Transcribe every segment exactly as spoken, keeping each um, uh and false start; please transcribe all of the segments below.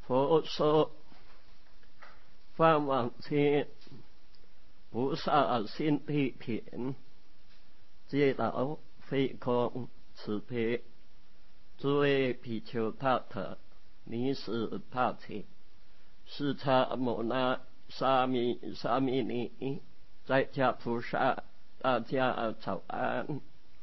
佛说：梵网切，菩萨心地田，皆道非空慈悲。诸位比丘大德，尼是大切，释迦牟那沙弥沙弥尼，在家菩萨，大家早安。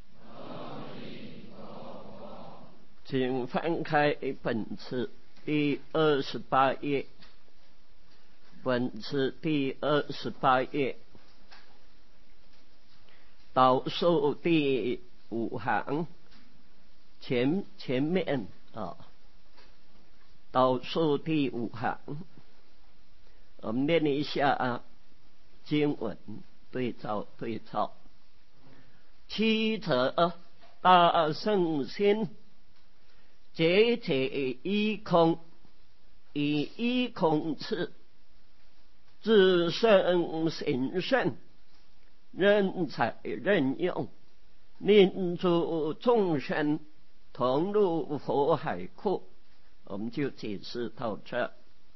请翻开本次第二十八页，本次第二十八页，倒数第五行前前面啊，倒数第五行，我们念一下经文，对照对照。七者大圣心，解体一空，以一空次，自圣行圣，任采任用，令诸众生同入佛海库。我们就解释到这，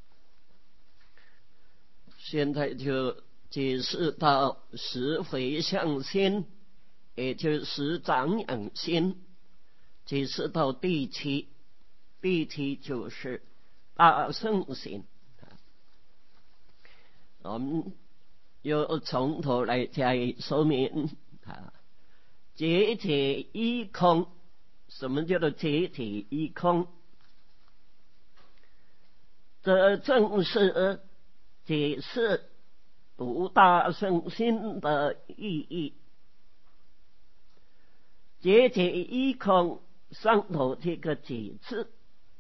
现在就解释到十回向心，也就是十长养心，解释到第七，第七就是大圣心。我们又从头来加以说明啊，解体一空。什么叫做解体一空？这正是解释读大圣心的意义。解体一空上头这个解字，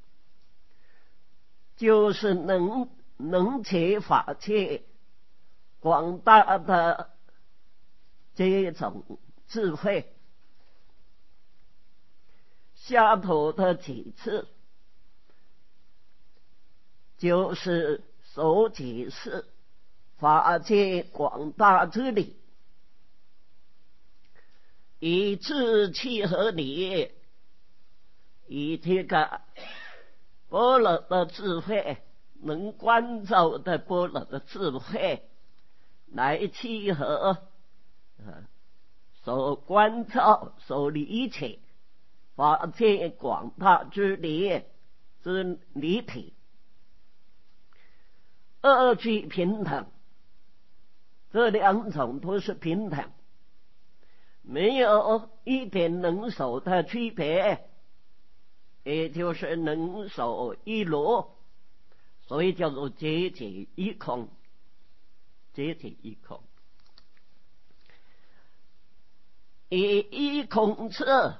就是能能解法界广大的这种智慧。下头的几次就是所解释法界广大之理，以智契合理，以这个般若的智慧，能观照的般若的智慧来契合所观照所理解法界广大之理之理体，二俱平等，这两种都是平等，没有一点能守的区别，也就是能守一如，所以叫做解体一空。解体一空，以一空次，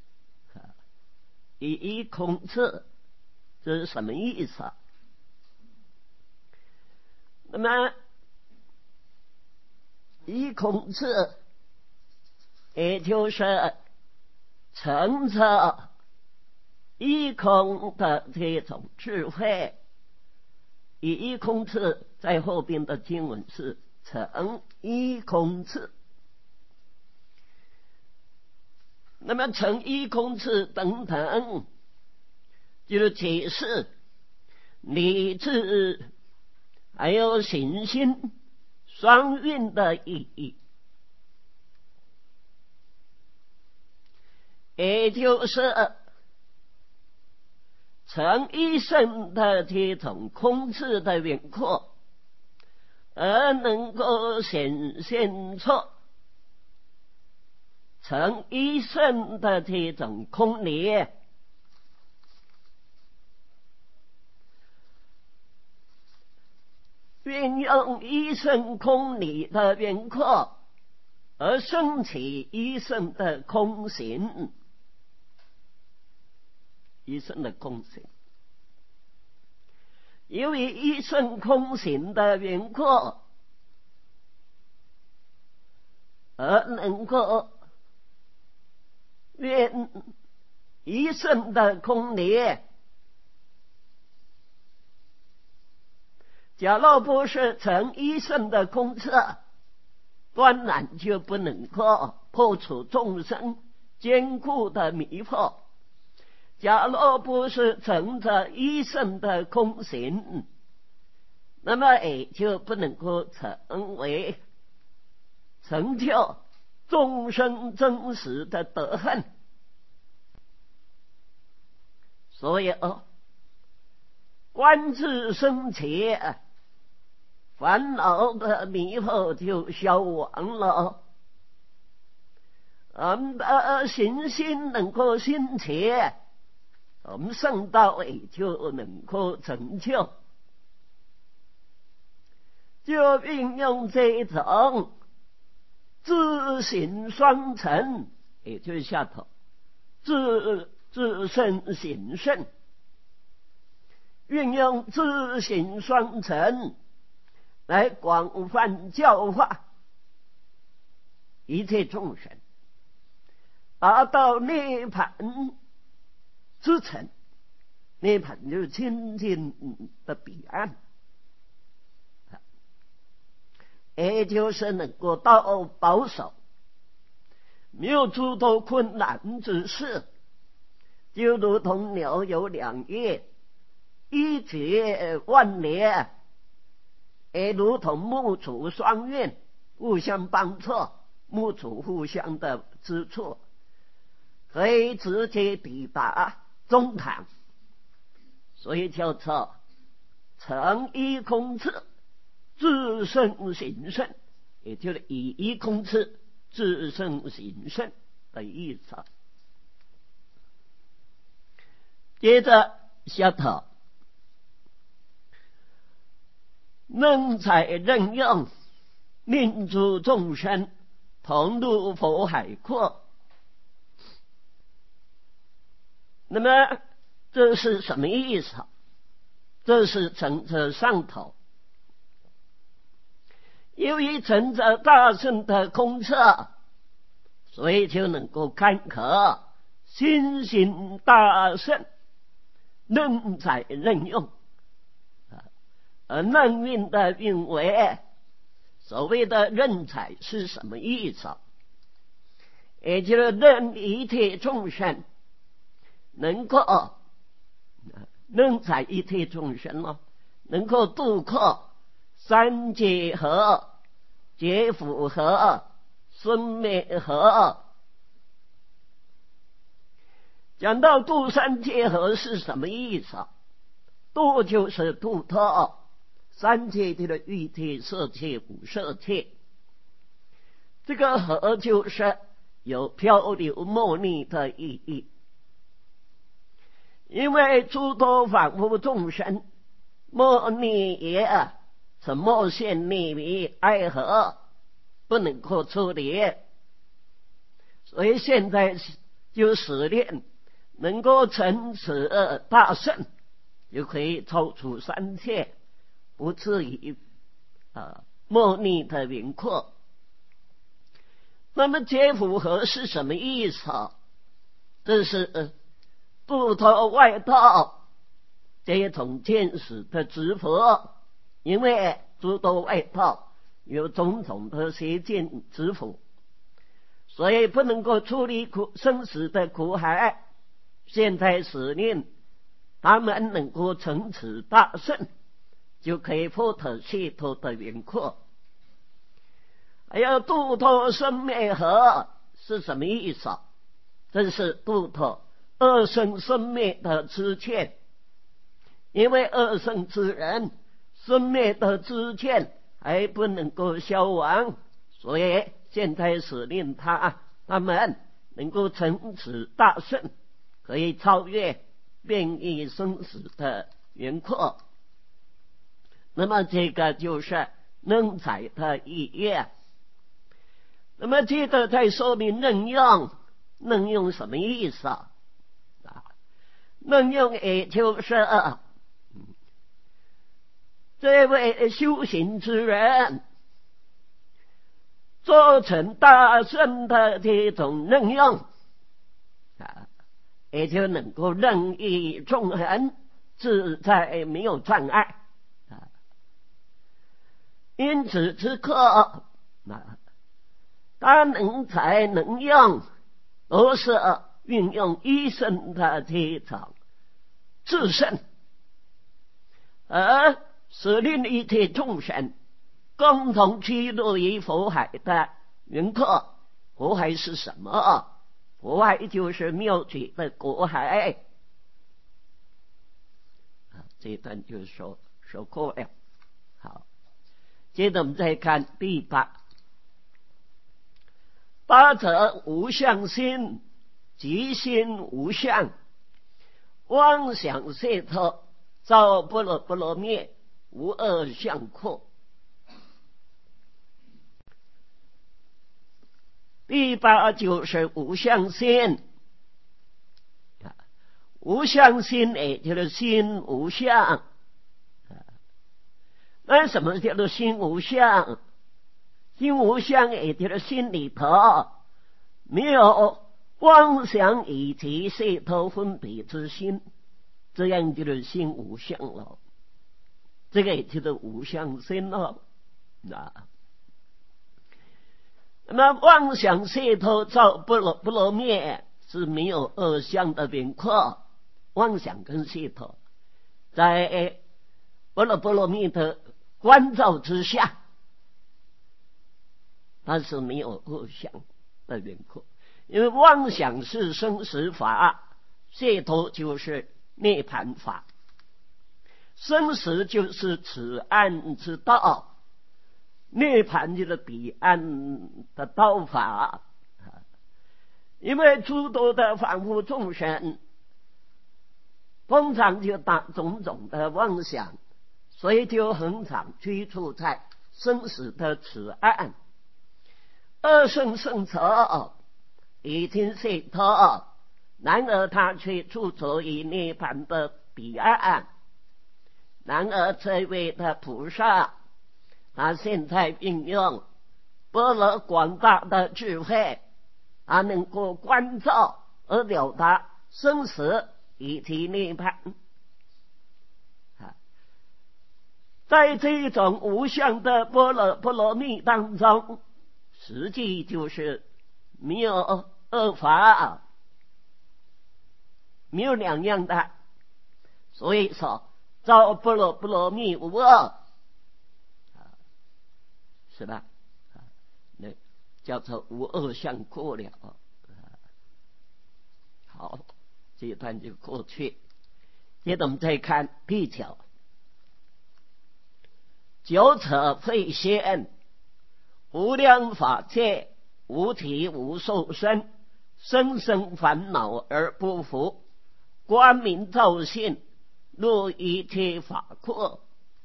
以一空次，这是什么意思啊？那么一空次，也就是乘着一空的这种智慧。以一空次，在后边的经文是乘一空次。那么乘一空次等等，就是解释理智还有行心双运的意义，也就是成一生的这种空次的远阔，而能够显现出成一生的这种空理，运用一生空理的远阔，而升起一生的空行。一生的空行，由于一生空行的缘故，而能够愿一生的空理。假若不是成一生的空次，当然就不能够破除众生坚固的迷惑。 假若不是乘着一生的空行，那么也就不能够成为成就众生真实的德行。所以哦，观自生前，烦恼的迷惑就消亡了。我们的信心能够兴起，我们圣道也就能够成就。就运用这种自行双成，也就是下头自自身行胜，运用自行双成来广泛教化一切众生，达到涅槃之城。涅槃就是清净的彼岸，也就是能够到保守，没有诸多困难之事，就如同鸟有两翼，一绝万年，也如同木杵双运，互相帮助，木杵互相的支持，可以直接抵达中堂。所以叫做成一空次，自胜行胜，也就是以一空次自胜行胜的意思。接着下头，能采任用，令诸众生同入佛海阔。那么这是什么意思？这是乘着上头，由于乘着大圣的空测，所以就能够看可心行大圣，能采任用。而能运的运为，所谓的任采是什么意思？也就是任一切众生能够能采一切众生哦，能够度过三界河、劫苦河、生灭河。讲到度三界河是什么意思？度就是度脱三界的欲界、色界、无色界，这个河就是有漂流莫逆的意义。因为诸多凡夫众生莫逆也，沉没陷溺于爱河，不能够出离，所以现在就使令能够成此大圣，就可以超出三界，不至于啊莫逆的云阔。那么劫苦河是什么意思？这是呃度脱外道这种见识的直佛，因为诸多外道有种种的邪见直佛，所以不能够处理苦生死的苦海。现在使令他们能够成此大圣，就可以破脱解脱的云阔。还有度脱生灭河是什么意思？这是度脱二生生灭的知见，因为二生之人生灭的知见还不能够消亡，所以现在使令他他们能够成此大圣，可以超越变异生死的云阔。那么这个就是能采的意义。那么接着再说明能用，能用什么意思啊？能用也就是这位修行之人做成大圣的这种能用啊，也就能够任意纵横自在，没有障碍啊。因此此刻啊，他能采能用，都是运用一生的这种自身，而使令一切众生共同趋入于佛海的云客。佛海是什么？佛海就是妙觉的果海。这一段就说说过了。好，接着我们再看第八。八者无相心，即心无相，妄想摄头，造不落不落灭，无二相阔。第八就是无相心。无相心也就是心无相。那什么叫做心无相？心无相也就是心里头没有妄想以及摄头分别之心，这样就是心无相了。这个也就是无相心了。啊，那么妄想摄头造不落不落灭是没有二相的名课。妄想跟摄头在不落不落灭的关照之下，它是没有二相的名课。因为妄想是生死法，摄头就是涅槃法，生死就是此岸之道，涅槃就是彼岸的道法。因为诸多的凡夫众生通常就打种种的妄想，所以就很常居住在生死的此岸。二圣圣者已经摄头，然而他却住着于涅槃的彼岸。然而这位的菩萨，他现在运用般若广大的智慧，他能够关照而了达生死以及涅槃。在这种无相的般若波罗蜜当中，实际就是没有二法，没有两样的。所以说造般若波罗蜜无二，是吧？那叫做无二相过了。好，这一段就过去。接着我们再看第九。九者非现，无量法界，无体无受身，生生烦恼而不服，光明照性，入一切法阔。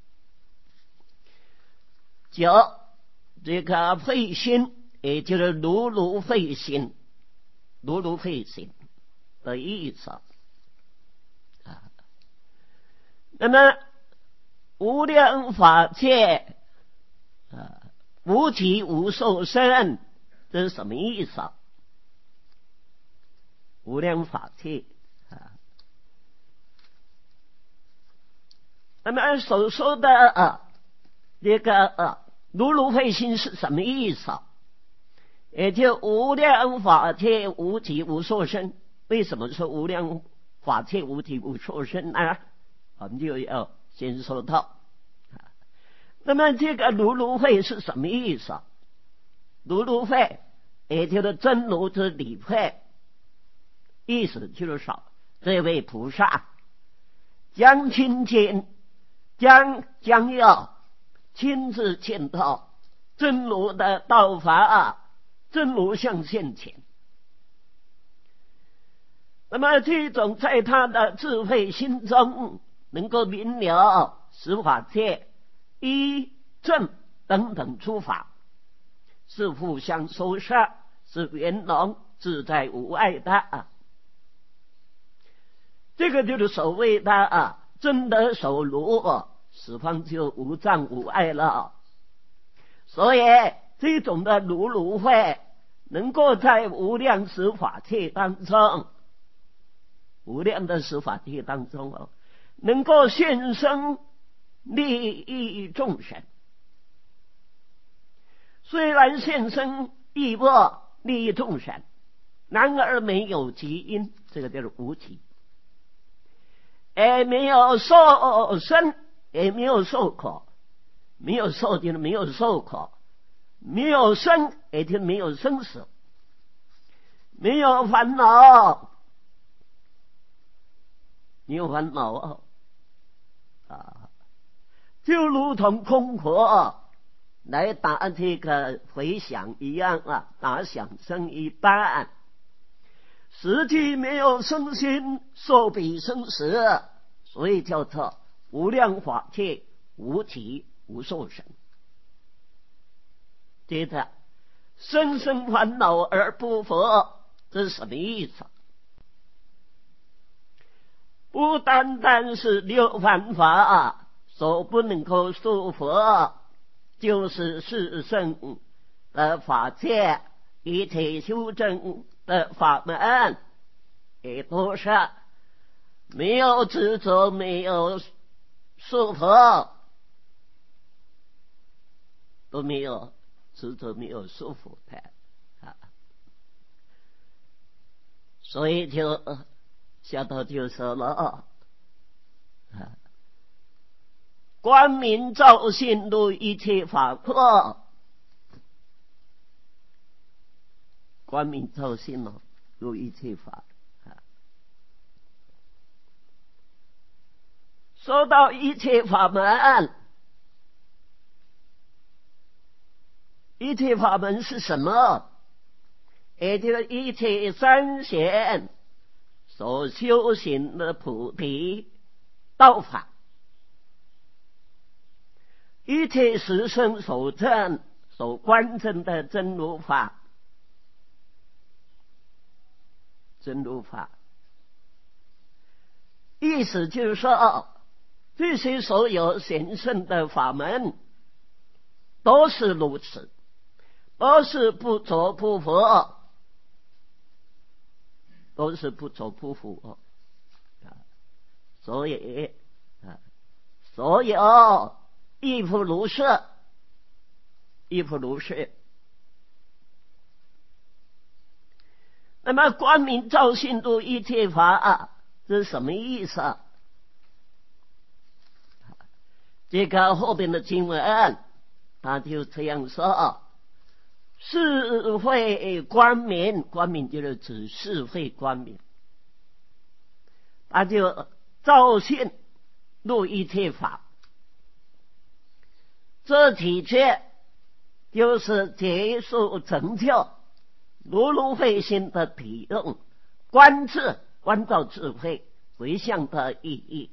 九，这个废心，也就是如如废心，如如废心的意思。啊，那么无量法界，啊，无体无受身，这是什么意思？无量法界啊，那么所说的啊，这个啊，如如废心是什么意思？也就无量法界无体无受身。为什么说无量法界无体无受身呢？我们就要先说到。那么这个如如废是什么意思？如如废也就是真如之理废，意思就是说这位菩萨将亲亲将将要亲自见到真如的道法，真如相现前。那么这种在他的智慧心中能够明了十法界一正等等诸法是互相收摄，是圆融自在无碍的啊。这个就是所谓的啊，真得手如啊，十方就无障无碍了。所以这种的如如会能够在无量十法界当中，无量的十法界当中哦，能够现身利益众生。虽然现身亦不利益众生， 然而没有极因，这个就是无极，也没有受生，也没有受苦，没有受就是没有受苦，没有生也就没有生死，没有烦恼，没有烦恼啊，就如同空火来打这个回响一样啊，打响声一般，实际没有生心，受彼生死，所以叫做无量法界，无体无受生。接着，生生烦恼而不佛，这是什么意思？不单单是六凡法所不能够说佛，就是四圣的法界，一切修正的法门，也都是没有执着，没有束缚，都没有执着，没有束缚的啊。所以就下头就说了啊，光明照性入一切法廓，光明照性哦，入一切法。说到一切法门，一切法门是什么？也就是一切三贤所修行的菩提道法，一切十圣所证所观证的真如法，真如法，意思就是说，这些所有神圣的法门都是如此，都是不着不佛，都是不着不佛，所以所有亦复如是，亦复如是。那么光明照性入一切法，这是什么意思啊？这个后边的经文他就这样说，是慧光明，光明就是指是慧光明，他就照性入一切法，这体确就是结束成就如如慧心的体用，观智观照智慧回向的意义。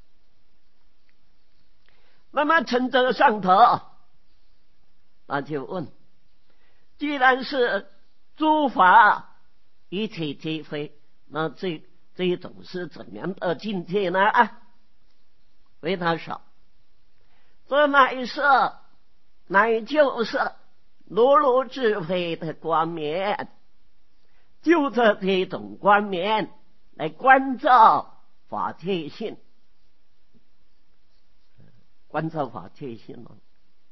那么承这上头，那就问，既然是诸法一切皆非，那这这一种是怎样的境界呢？啊，为他说，这乃是乃就是如如智慧的光明，就这这种光明来关照法界性，关照法界性了，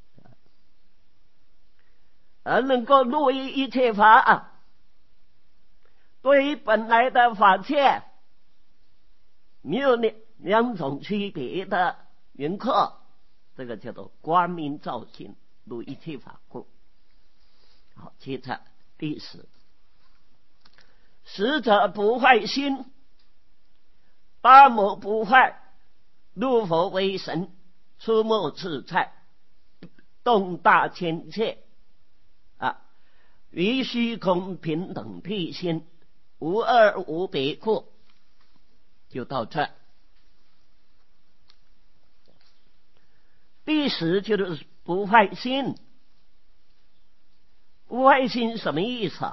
而能够入于一切法，对于本来的法界没有两两种区别的云刻，这个叫做光明照性入一切法故。好，接着第十，使者不坏心，八魔不坏，入佛为神，出没自在，动大千切啊，于虚空平等辟心，无二无别故。就到这。第十就是不坏心，不坏心什么意思？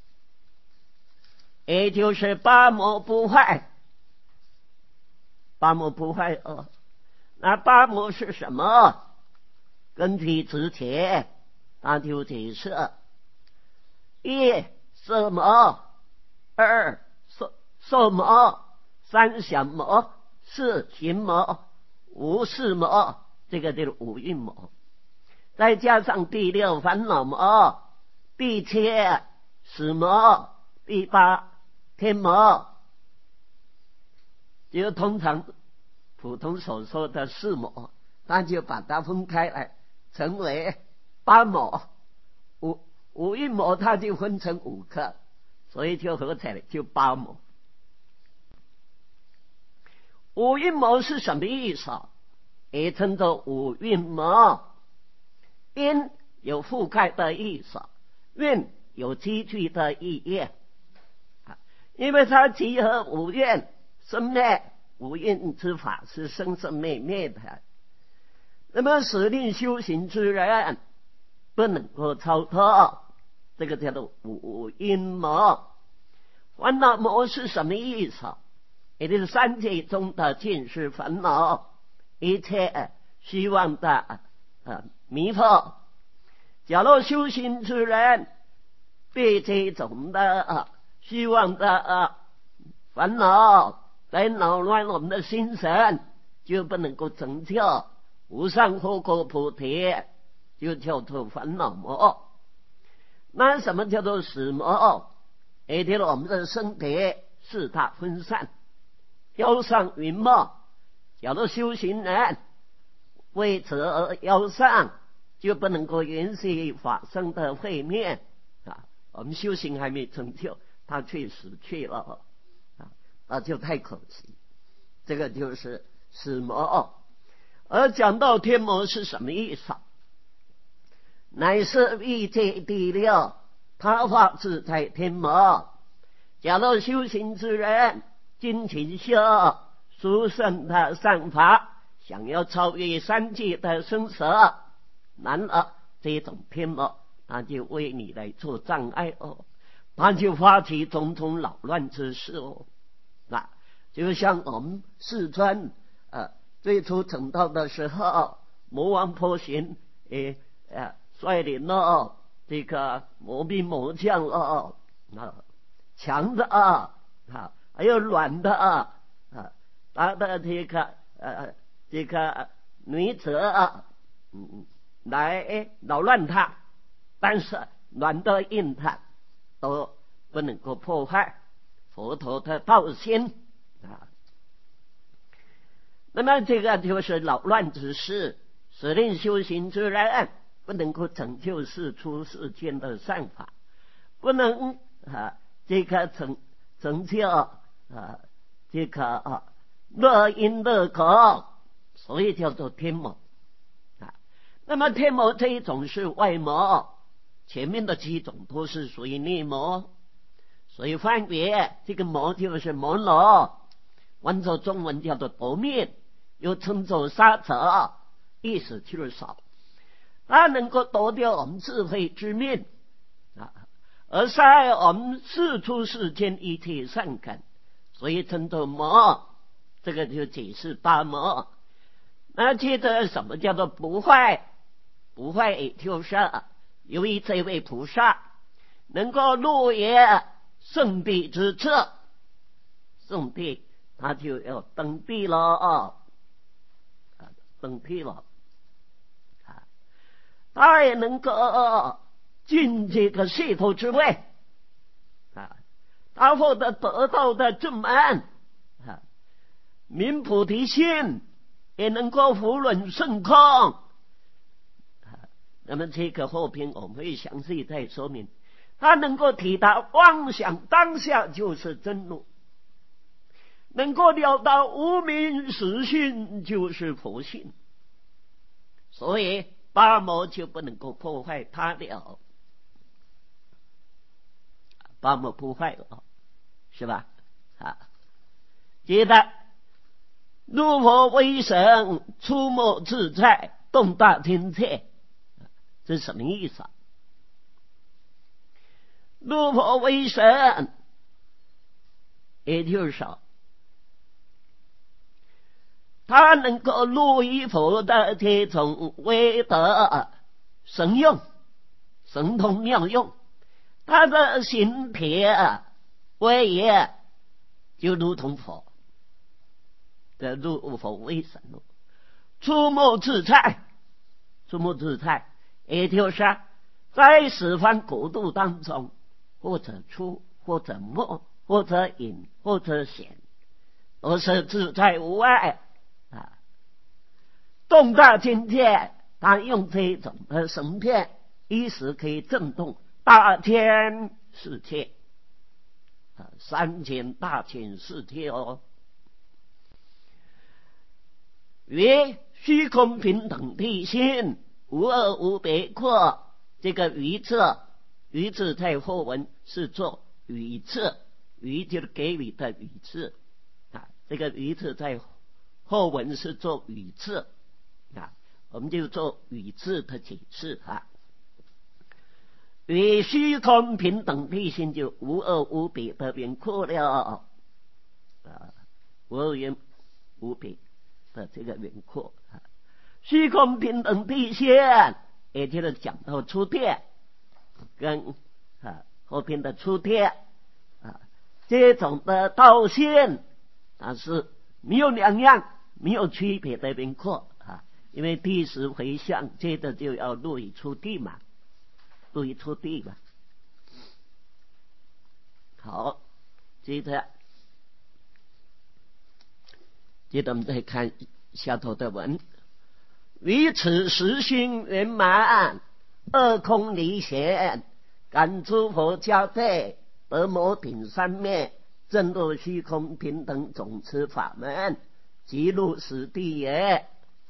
也就是八魔不坏，八魔不坏哦。那八魔是什么？根据之前他就解释：一色魔，二受受魔，三想魔，四行魔，五事魔，这个就是五蕴魔，再加上第六烦恼魔，第七死魔， 第八天魔，就通常普通所说的四魔，那就把它分开来，成为八魔。五五蕴魔它就分成五个，所以就合起来就八魔。五蕴魔是什么意思？也称作五蕴魔。因有覆盖的意思，蕴有积聚的意义，因为它集合五蕴生灭，五蕴之法是生生灭灭的。那么使令修行之人不能够超脱，这个叫做五蕴魔。烦恼魔是什么意思？也就是三界中的尽是烦恼，一切希望的呃迷惑。假如修行之人被这种的呃希望的呃烦恼来扰乱我们的心神，就不能够成就无上后果菩提，就叫做烦恼魔。那什么叫做死魔？也就是我们的身体四大分散，腰上云魔。假如修行人为此而腰上，就不能够延续法身的慧命啊！我们修行还没成就，他却死去了啊，那就太可惜。这个就是死魔。而讲到天魔是什么意思？乃是欲界第六，他化自在天魔。假如修行之人精勤修殊胜的善法，想要超越三界的生死，然而这种天魔他就为你来做障碍哦，他就发起种种扰乱之事哦。那就像我们四川呃最初成道的时候，魔王婆行诶呃率领了这个魔兵魔将哦啊，强的啊啊还有软的啊啊，他的这个呃这个女子啊嗯来扰乱他，但是软的硬的都不能够破坏佛陀的道心啊。那么这个就是扰乱之事，使令修行之人不能够成就世出世间的善法，不能啊这个成成就啊这个啊乐因乐果，所以叫做天魔。那么天魔这一种是外魔，前面的几种都是属于内魔，所以分别这个魔就是魔罗，按照中文叫做夺命，又称作杀者，意思就是少，它能够夺掉我们智慧之命啊，而杀害我们世出世间一切善根，所以称作魔。这个就解释八魔。那接着什么叫做不坏？不坏也就是由于这位菩萨能够入也圣地之处，圣地他就要登地了啊，登地了啊，他也能够进这个解脱之位啊，他获得得到的正门啊，明菩提心，也能够福轮圣空。那么这个后篇我们会详细再说明，他能够体达妄想当下就是真如，能够了到无明实性就是佛性，所以八魔就不能够破坏他了，八魔破坏了，是吧？啊，接着如佛威神，出没自在，动大天界。这是什么意思啊？入佛为神，也就是说他能够入于佛的这种威德神用，神通妙用，他的形体威严就如同佛的入佛为神，出没自在，出没自在也就是在十方国度当中，或者出或者默，或者隐，或者显，都是自在无碍啊。动大境界，他用这种的神片，一时可以震动大千世界啊，三千大千世界哦。于虚空平等地心，无二无别阔。这个于字，于字在后文是做予字，予就是给予的予字啊。这个于字在后文是做予字啊，我们就做予字的解释啊。于虚空平等地心，就无二无别的圆阔了啊，无二无别的这个圆阔啊。虚空平等地心，也就是讲到出天跟啊后边的出天啊，这种的道心，它是没有两样，没有区别的圆阔啊。因为第十回向，接着就要入于出地嘛，入于出地嘛。好，接着接着我们再看下头的文。于此实心圆满，二空离显，感诸佛交对，得摩顶三昧，正入虚空平等总持法门，即入实地也。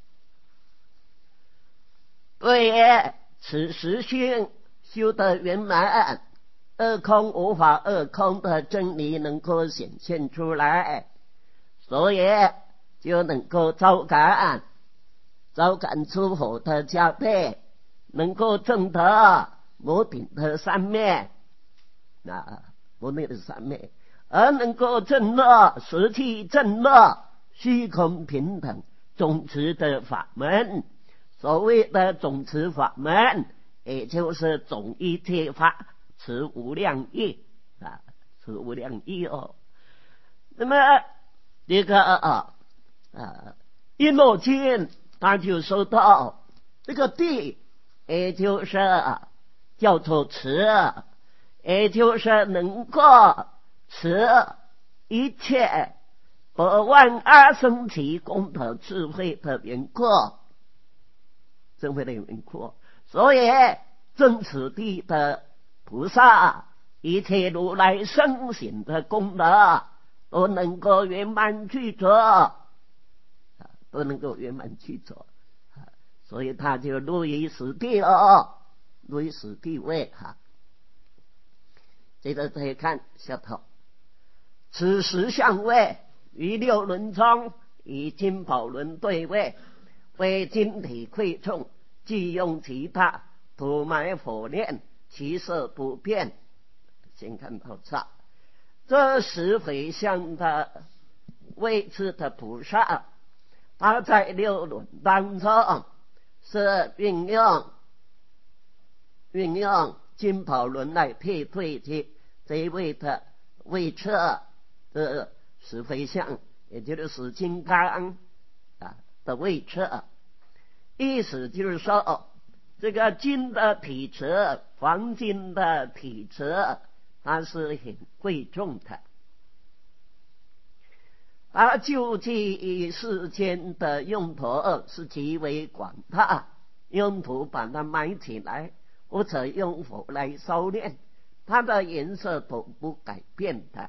对也，此实心修得圆满，二空无法二空的真理能够显现出来，所以就能够招感招感诸佛的加倍，能够证得摩顶的三昧啊，摩顶的三昧，而能够证得实际证得虚空平等总持的法门。所谓的总持法门，也就是总一切法持无量义啊，持无量义哦。那么这个啊啊一诺经，他就说到这个地，也就是叫做持，也就是能够持一切百万阿僧祇功德智慧的圆阔，智慧的圆阔。所以正此地的菩萨，一切如来圣行的功德都能够圆满具足，都能够圆满具足，所以他就入于实地哦，入于实地位哈。接着再看下头，此时相位于六轮中，以金宝轮对位，为晶体馈众，即用其他涂埋火焰，其色不变。先看到这，这十回向的位置的菩萨，他在六轮当中是运用运用金宝轮来配对这这一位的位置的十回向，也就是十金刚啊的位置。意思就是说，这个金的体质，黄金的体质，它是很贵重的。而救济世间的用途是极为广大，用途把它埋起来，或者用火来烧炼，它的颜色都不改变的。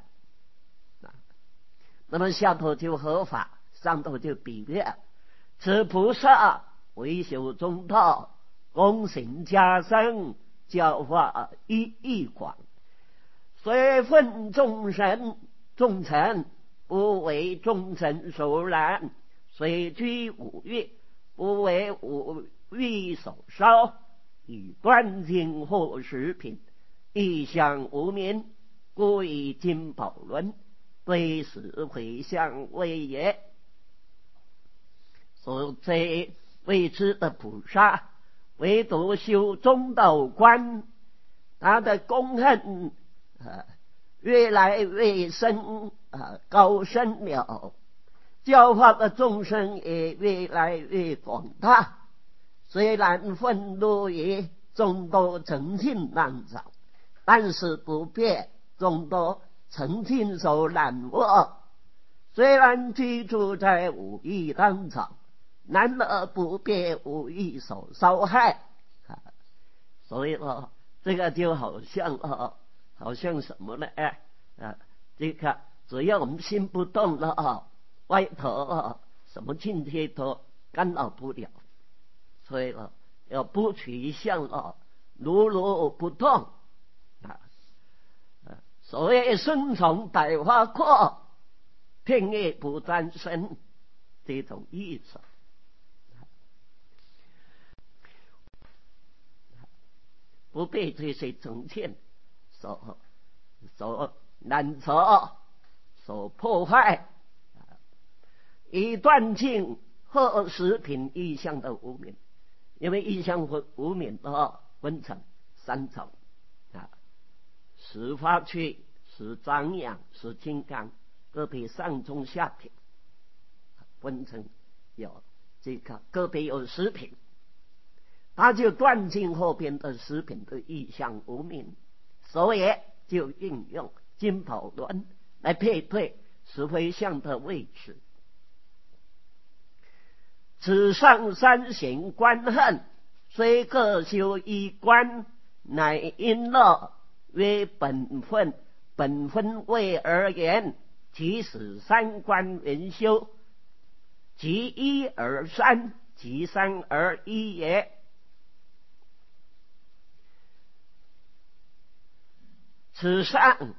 那么下头就合法，上头就比喻，此菩萨为修中道，功行加深，教化意义广，虽分众生众臣，不为众臣所染，虽居五欲，不为五欲所烧，以断尽或食品，一向无名，故以金宝轮对十回向位也。所这位置的菩萨，唯独修中道观，他的功恨啊越来越深啊高深了，教化的众生也越来越广大。虽然愤怒于众多诚信当中，但是不变众多曾经受难我，虽然居住在武夷当场，然而不被武夷所伤害。啊，所以哦，这个就好像哦，好像什么呢？哎啊，这个只要我们心不动了啊，外头啊什么境界都干扰不了。所以哦，要不取相哦，如如不动啊。所谓顺从百花阔，天意不沾身，这种意思。不被这些成见所所难着，所破坏，以断尽贺食品意象的无明。因为意象和无明的分成三种啊，十发趣、十张扬、十金刚，个别上中下品，分成有这个个别有十品。他就断尽后边的十品的意象无明，所以就应用金宝轮来配对十回向的位置。此上三行观恨，虽各修一观，乃因乐为本分，本分位而言，即使三观圆修，即一而三，即三而一也。此上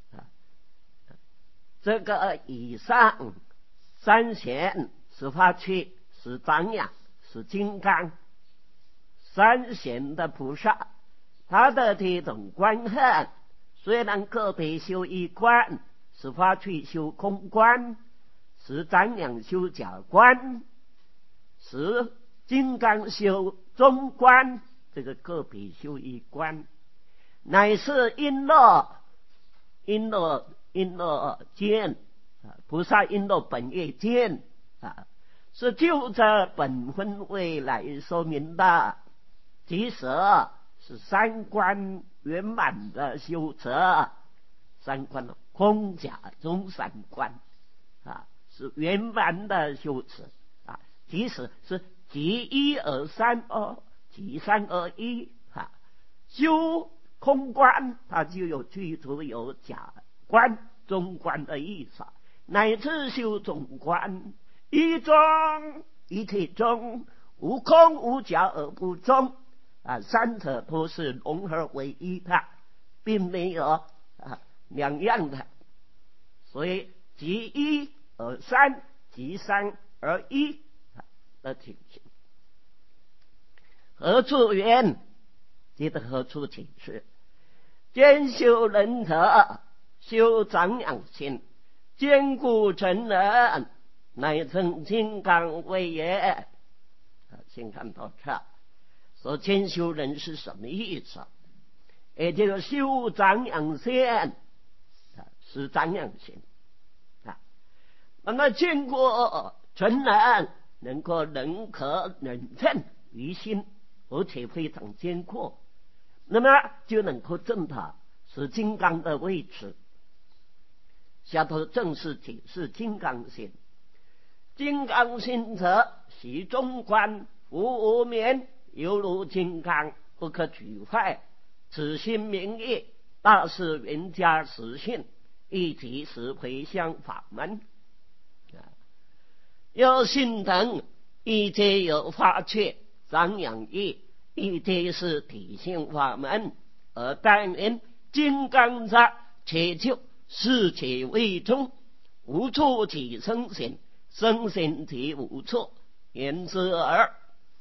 这个以上三贤十发趣、十张扬、十金刚，三贤的菩萨，他的这种观恨，虽然个别修一观，十发趣修空观，十张扬修假观，十金刚修中观，这个个别修一观，乃是因乐因乐因乐见啊，菩萨因乐本业见啊，是就着本分位来说明的。其实是三观圆满的修持，三观空假中三观啊，是圆满的修持啊。即使是即一而三哦，即三而一啊，修空观它就有具足有假观、中观的意思，乃至修总观，一中一体中，无空无假而不中啊，三者都是融合为一的，并没有啊两样的。所以即一而三，即三而一的情形。何处缘？记得何处请示？兼修仁者，修长养心，坚固成人，乃成金刚位也。先看到这，说兼修人是什么意思？也就是修长养心，是长养心啊。那么坚固成人，能够人可忍正于心，而且非常坚固。那么就能够证他是金刚的位置。下头正式解释金刚心。金刚心者，习中观，无无眠，犹如金刚，不可取坏。此心名义，大是圆家实性，一即是回向法门。有心等，一皆有发趣、长养意，一皆是体性法门，而但言金刚者，且就事且为中，无处起生心，生心即无处，言之耳。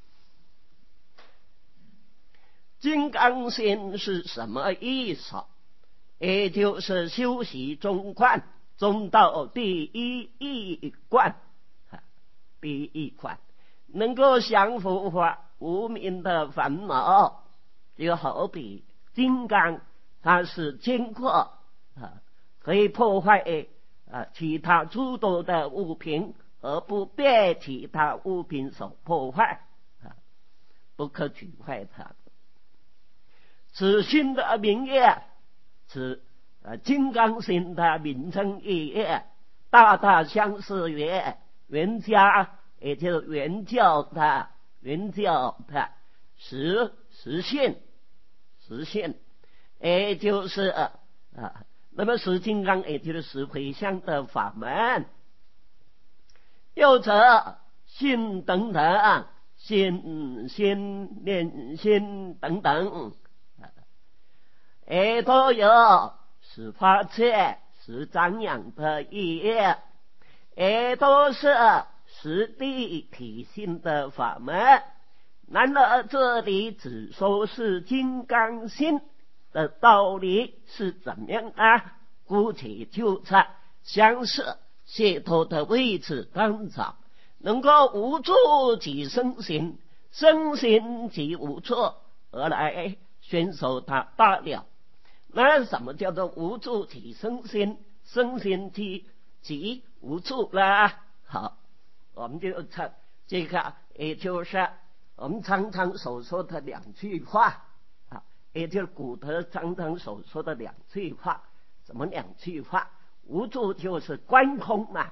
金刚心是什么意思？也就是修习中观，中道第一义观，第一观能够降伏法无明的烦恼，就好比金刚，它是坚固啊，可以破坏啊其他诸多的物品，而不被其他物品所破坏啊，不可取坏它。此心的名业，此呃金刚心的名称一样，大大相似于原家，也就是原教的原教的实实现实现，也就是啊，那么十金刚也就是十回向的法门，又者心等等，心心念心等等，也都有十法界十张扬的意义，也都是实地体性的法门。然而这里只说是金刚心的道理是怎样啊？姑且就在相似解脱的位置当中，能够无助即生心，生心即无助而来宣说它罢了。那什么叫做无助即生心，生心即即无助啦？好，我们就看这个，也就是我们常常所说的两句话啊，也就是古德常常所说的两句话。什么两句话？无助就是观空嘛，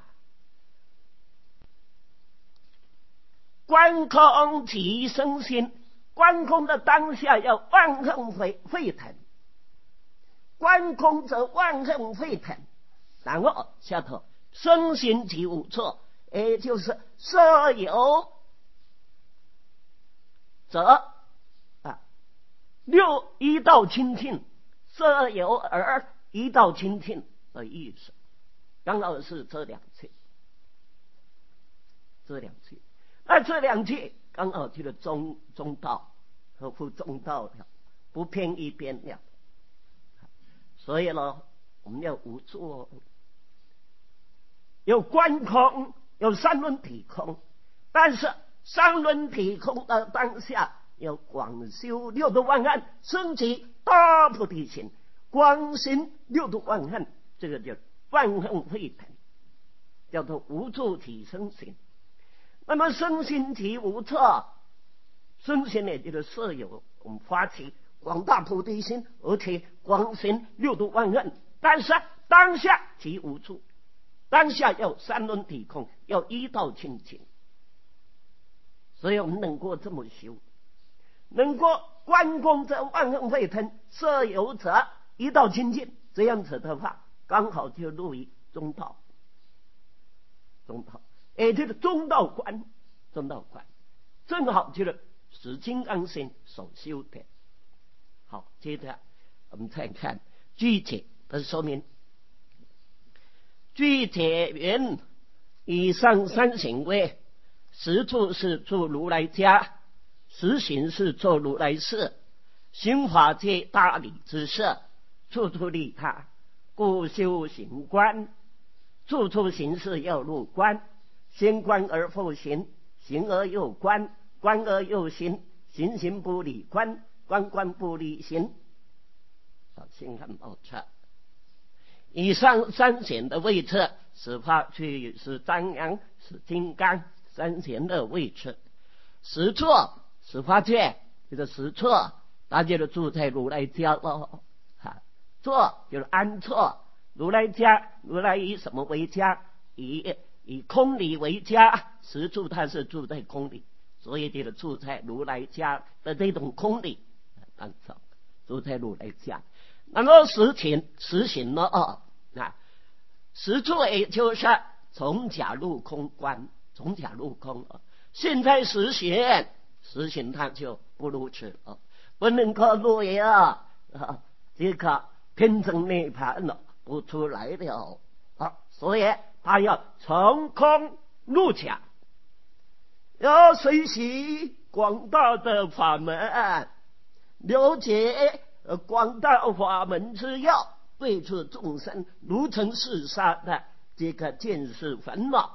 观空即生心，观空的当下要万恨沸沸腾，观空则万恨沸腾，然后下头生心即无助，也就是色有则啊，六一道清净，色有而一道清净的意思，刚好是这两句，这两句，那这两句刚好就是中中道，合乎中道了，不偏一边了。所以呢，我们要无助，有观空，有三轮体空，但是三轮体空的当下，要广修六度万恨，升起大菩提心，广行六度万恨，这个叫万恨沸腾，叫做无助体生心。那么生心即无助，生心也就是摄有我们发起广大菩提心，而且广行六度万恨，但是当下即无助，当下要三轮体空，要一道清净。所以我们能够这么修，能够观空者万恨沸腾，摄有者一道清净，这样子的话，刚好就入于中道，中道也就是中道观，中道观正好就是使金刚心所修的。好，接着我们再看具体的说明。具体云：以上三行为，实处是做如来家，实行是做如来事，行法界大理之事，处处利他，故修行观。处处行事要入观，先观而后行，行而又观，观而又行，行行不离观，观观不离行。好，先看到这。以上三贤的位置，十法去是张扬，是金刚三贤的位置。实处十法界这个实处，大家都住在如来家喽。坐就是安坐，如来家，如来以什么为家？以以空理为家，实处他是住在空理，所以就住在如来家的这种空理当中，住在如来家。然后实行实行了哦，啊，实处也就是从假入空观，从假入空哦。现在实行，实行它就不如此了，不能够入也啊，这个偏正涅盘了，不出来了啊。所以他要从空入假，要学习广大的法门，了解广大法门之要，对治众生如尘世杀的这个见识烦恼，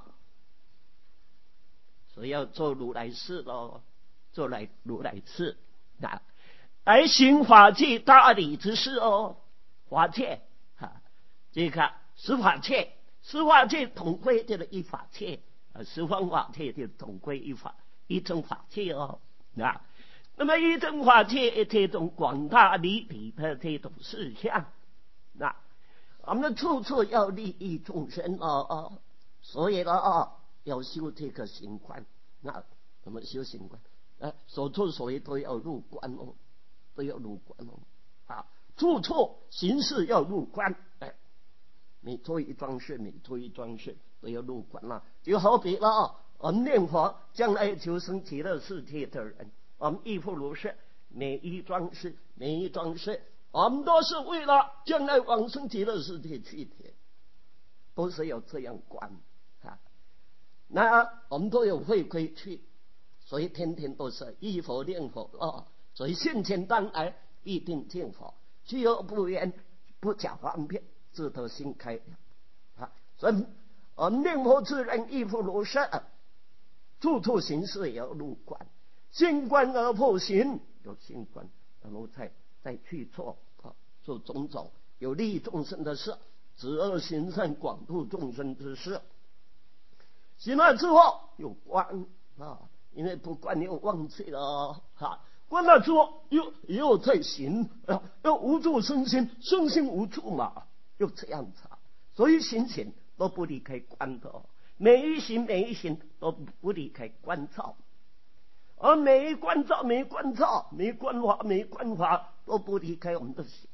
所以要做如来事咯，做来如来事啊，而行法界大理之事哦，法界啊，这个十法界，十法界统归就是一法界，啊，十方法界就统归一法一真法界哦啊。那么一真法界这种广大离体的这种事项，那我们处处要利益众生啊啊，所以呢啊，要修这个行观。那我们修行观，哎，所作所为都要入观哦，都要入观哦啊，处处行事要入观，哎，每做一桩事，每做一桩事都要入观了。就好比了，我们念佛，将来求生极乐世界的人，我们亦复如是，每一桩事，每一桩事。我们都是为了将来往生极乐世界去的，都是要这样观啊。那我们都有回归去，所以天天都是依佛念佛啊。所以现前当来必定见佛，去而不言，不假方便，自得心开了啊。所以我们念佛之人亦复如是，处处行事也要入观，心观而不行，有心观，然后再再去做。做种种有利益众生的事，止恶行善，广度众生之事。行了之后有观啊，因为不观又忘记了啊，观了之后又又在行啊，要无住身心，身心无住嘛，又这样子啊。所以行行都不离开观的，每一行每一行都不离开观照，而每一观照每一观照每一观法每一观法都不离开我们的行。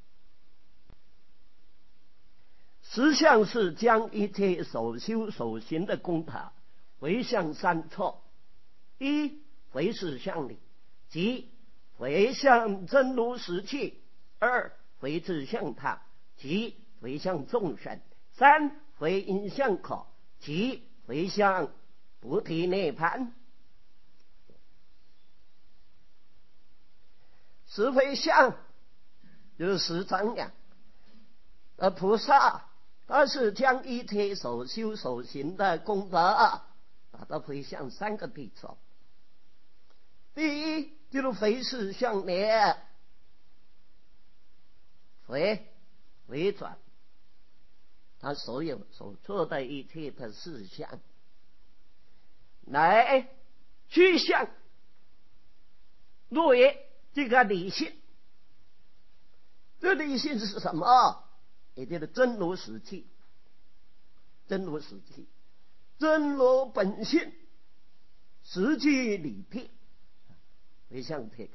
实相是将一切所修所行的功德回向三处：一回事向理，即回向真如实际；二回志向他，即回向众生；三回因向口，即回向菩提涅槃。十回向就是十张扬，而菩萨他是将一切所修所行的功德啊，把它回向三个地方。第一就是回事向理，回回转他所有所做的一切的事项，来趋向入于这个理性。这理性是什么？也就是真如实际，真如实际，真如本性，实际理地，回向这个。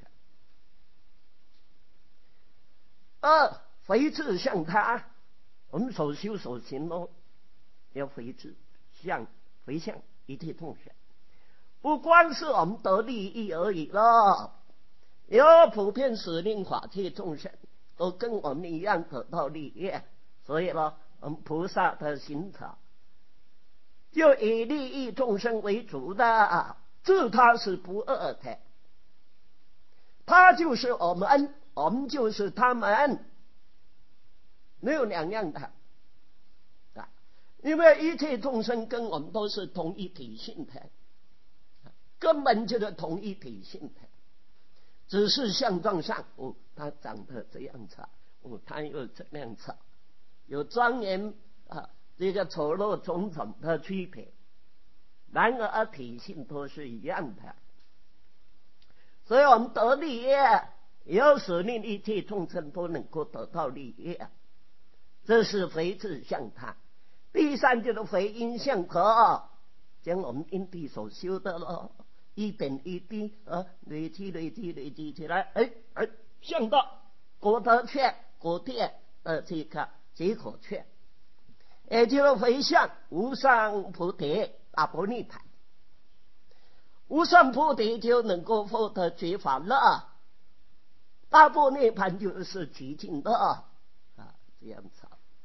二回志向他，我们所修所行哦，要回志向回向一切众生，不光是我们得利益而已了，要普遍使令法界众生都跟我们一样得到利益。所以呢，我们菩萨的行者就以利益众生为主的，自他是不二的，他就是我们，我们就是他们，没有两样的啊。因为一切众生跟我们都是同一体性的，根本就是同一体性的，只是相状上哦，他长得这样子，哦，他又这样子。有庄严啊，这个丑陋种种的区别，然而体性都是一样的。所以我们得利益，也要使令一切众生都能够得到利益，这是回志向他。第三就是回因向口，将我们因地所修的了，一点一滴啊，累积累积累积起来，哎哎，向到果德却果地的这个结果却，也就是回向无上菩提大般涅槃。无上菩提就能够获得觉法乐，大般涅槃就是极尽乐啊，这样子。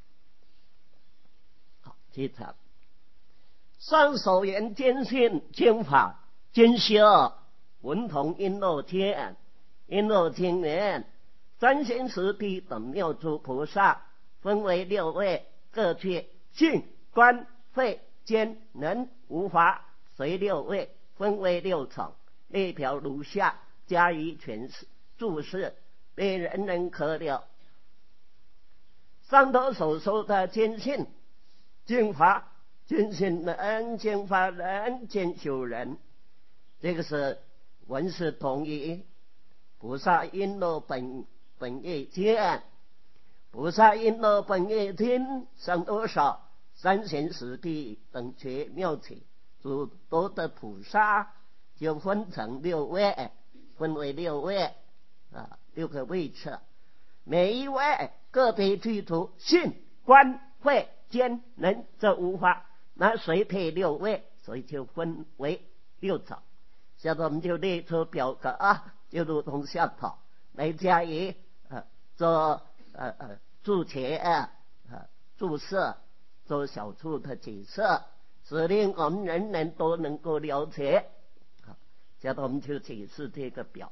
好，接着上首言坚信坚法坚修文同璎珞天璎珞经年三贤十地等妙诸菩萨，分为六位，各具性观慧坚能无法，随六位分为六种，列条如下，加以诠释注释，被人人可了。上头所说的坚信坚法坚信人坚法人坚修人，这个是文是同义。菩萨璎珞本本业坚， 菩萨因乐本业天生多少，三贤十地等觉妙体，诸多的菩萨就分成六位，分为六位啊，六个位次，每一位个别具足信观慧坚能这五法，那随配六位，所以就分为六种。下头我们就列出表格啊，就如同下头来加以呃做呃呃注解啊、呃、注释，做小处的解释，使令我们人人都能够了解。好，下头我们就解释这个表。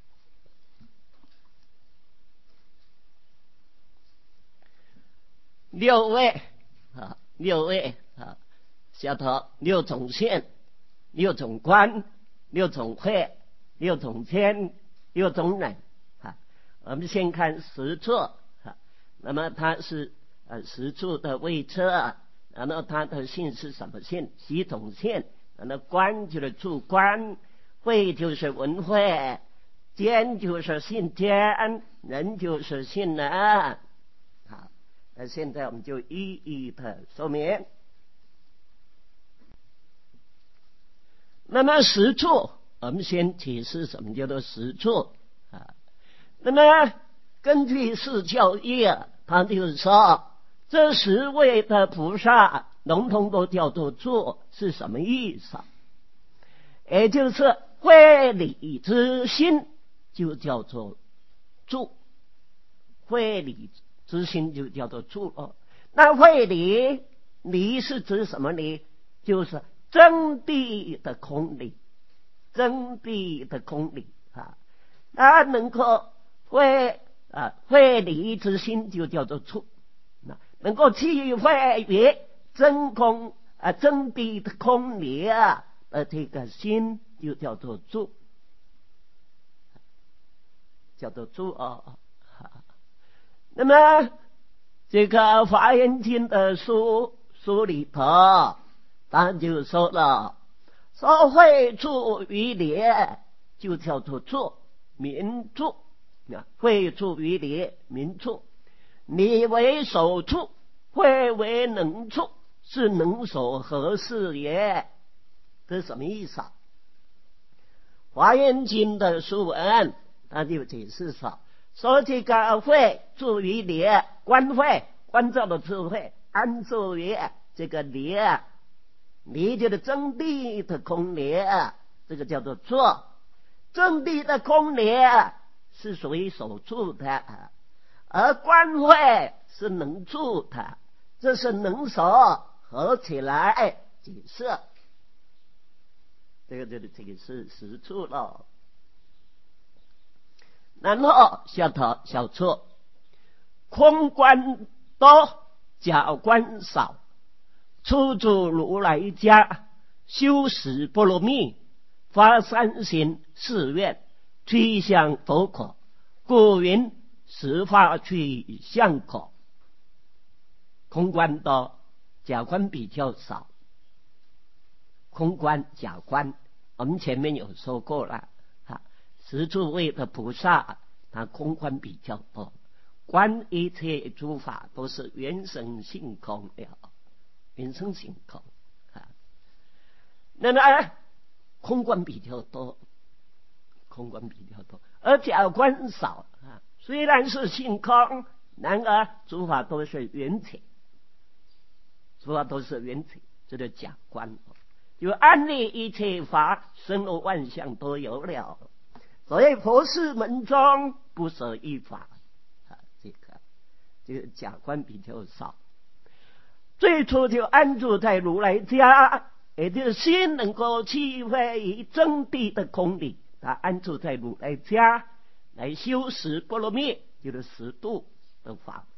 六位啊，六位啊，下头六种现，六种观，六种慧，六种坚，六种忍啊。我们先看十处啊，那么它是呃十处的位次，然后它的性是什么性？习种性。然后观就是住观，慧就是闻慧，坚就是信坚，忍就是信忍。好，那现在我们就一一的说明。那么十处，我们先解释什么叫做十处啊？那么根据释教义，他就是说，这十位的菩萨笼统都叫做处，是什么意思？也就是慧理之心就叫做处，慧理之心就叫做处哦。那慧理，理是指什么理？就是真谛的空理，真谛的空理啊，它能够会啊会理之心就叫做处，能够体会于真空啊真谛的空理啊的这个心就叫做处，叫做处啊。那么这个《华严经》的书书里头，他就说了，说慧处于理就叫做处，明处，慧处于理，明处，理为守处，慧为能处，是能守合适也。这是什么意思啊？华严经的书文他就解释说，说这个慧处于理，观慧，观照的智慧安住于这个理，理就是真谛的空理，这个叫做处。真谛的空理是属于守处的，而观慧是能处的，这是能守合起来解释。这个就是解释十处了。然后下头小处，空观多，假观少，初住如来家，修持波罗蜜，发三心四愿，趋向佛果，故云十法趋向果。空观多，假观比较少。空观假观，我们前面有说过了啊，十处位的菩萨，他空观比较多，观一切诸法都是原生性空了，原生性空啊。那么空观比较多，空观比较多，而假观少啊。虽然是性空，然而诸法都是缘起，诸法都是缘起，这叫假观。就安立一切法，生罗万象都有了，所以佛事门中不舍一法啊，这个这个假观比较少。最初就安住在如来家，也就是心能够体会于真谛的空理，他安住在如来家来修持波罗蜜，就是十度的法。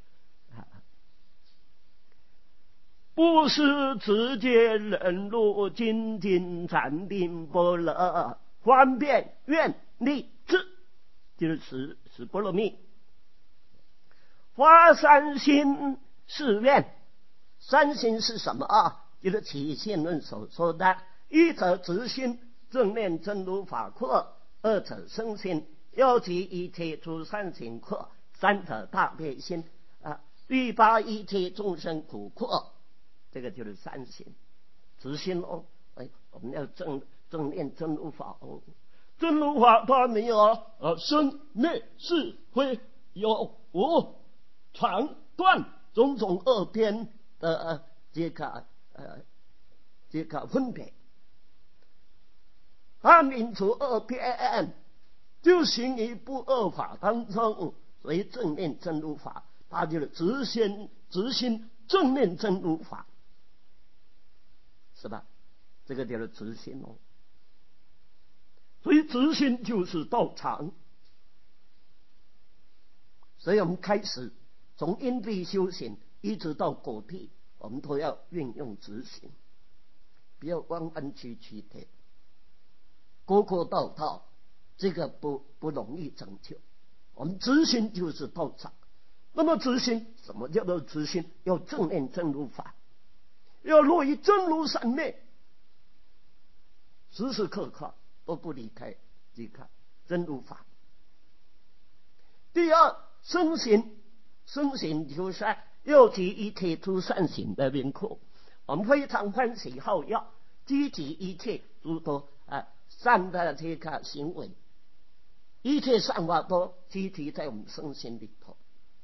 不是直接忍辱精进禅定般若方便愿力智，就是十十波罗蜜。发三心四愿，三心是什么啊？就是起信论所说的，一者直心正念真如法阔，二者生心，又其一切诸善行阔，三者大悲心， 欲把一切众生苦迫，这个就是三心。直心哦，哎，我们要正正念真如法哦。真如法它没有呃生灭是非有无长短种种二边的呃这个呃这个分别，它泯除二边，就行于不二法当中，所以正念真如法，它就是直心直心正念真如法，是吧？这个叫做直心哦。所以直心就是道场，所以我们开始从因地修行一直到果地，我们都要运用直心，不要弯弯曲曲的，沟沟道道，这个不不容易成就。我们直心就是道场。那么直心，什么叫做直心？要正念真如法，要落于真如三昧，时时刻刻都不离开这个真如法。第二，身行，身行就是要提一切诸善行的名课。我们非常欢喜好要积极一切诸多啊善的这个行为，一切善法都积极在我们身心里头。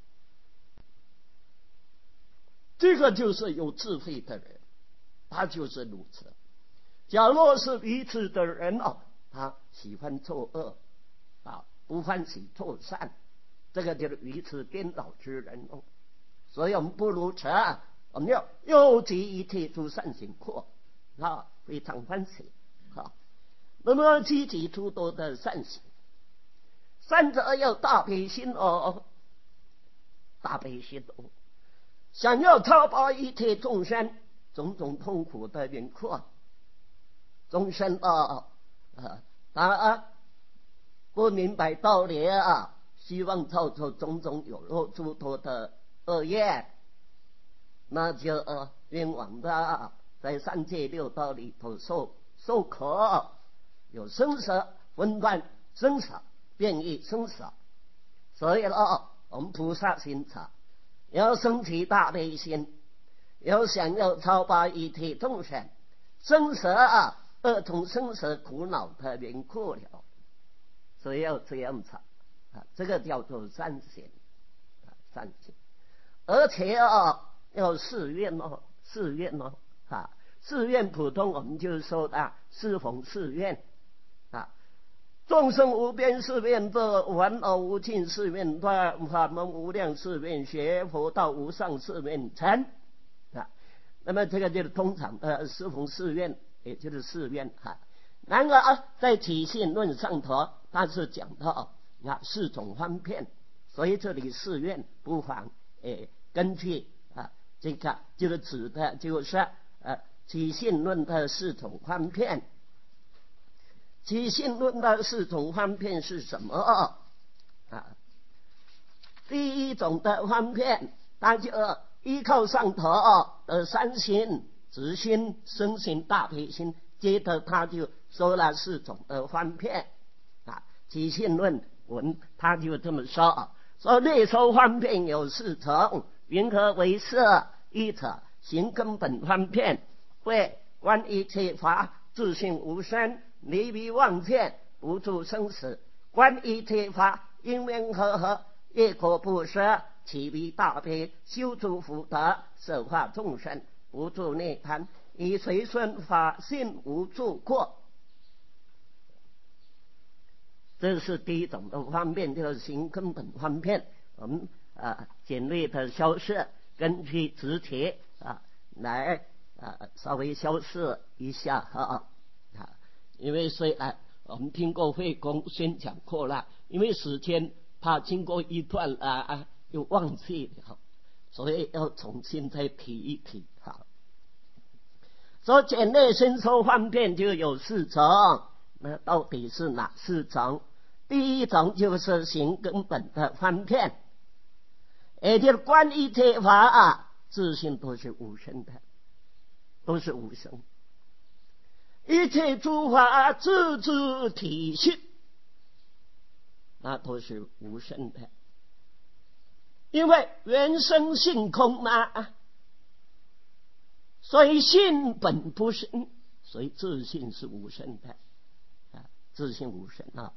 这个就是有智慧的人，他就是如此。假若是愚痴的人哦，他喜欢作恶啊，不欢喜做善，这个就是愚痴颠倒之人哦。所以我们不如此，我们要又积一切诸善行课啊，非常欢喜啊。那么积极诸多的善行，善者要大悲心哦，大悲心哦，想要超拔一切众生种种痛苦的名课。众生啊，啊，他不明白道理啊，希望造作种种有漏诸多的恶业，那就呃冤枉的在三界六道里头受受苦，有生死分段，生死变异生死。所以呢，我们菩萨心肠要升起大悲心，要想要超拔一切众生生死啊。二重生死苦恼的名课了，所以要这样子啊，这个叫做善行啊，善行。而且啊，要誓愿哦，誓愿哦啊，誓愿普通我们就说啊，适逢誓愿啊，众生无边誓愿的，烦恼无尽誓愿断，法门无量誓愿学，佛道无上誓愿成啊。那么这个就是通常的适逢誓愿。也就是誓愿哈。然而啊，在起信论上头，他是讲到啊四种方便，所以这里誓愿不妨诶根据啊这个就是指的就是呃起信论的四种方便。起信论的四种方便是什么啊？第一种的方便，那就依靠上头的三心。直心、身心、大悲心，接着他就说了四种的方便啊。起信论文他就这么说，说内说方便有四种，云何为色？一者行根本方便，为观一切法自性无生，离于妄见，不住生死。观一切法因缘和合，业果不舍，起于大悲，修诸福德，摄化众生。不住涅槃，以随顺法性无住过。这是第一种的方便，就是行根本方便。我们啊简略的消释，根据直题啊来啊稍微消释一下啊啊，因为虽然我们听过慧公宣讲过了，因为时间怕经过一段啊啊又忘记了，所以要重新再提一提哈。说简略深说方便就有四种，那到底是哪四种？第一种就是行根本的方便，也就是观一切法啊，自性都是无生的，都是无生，一切诸法自自体性，那都是无生的。 因为原生性空嘛，所以性本不生，所以自性是无生的啊，自性无生啊。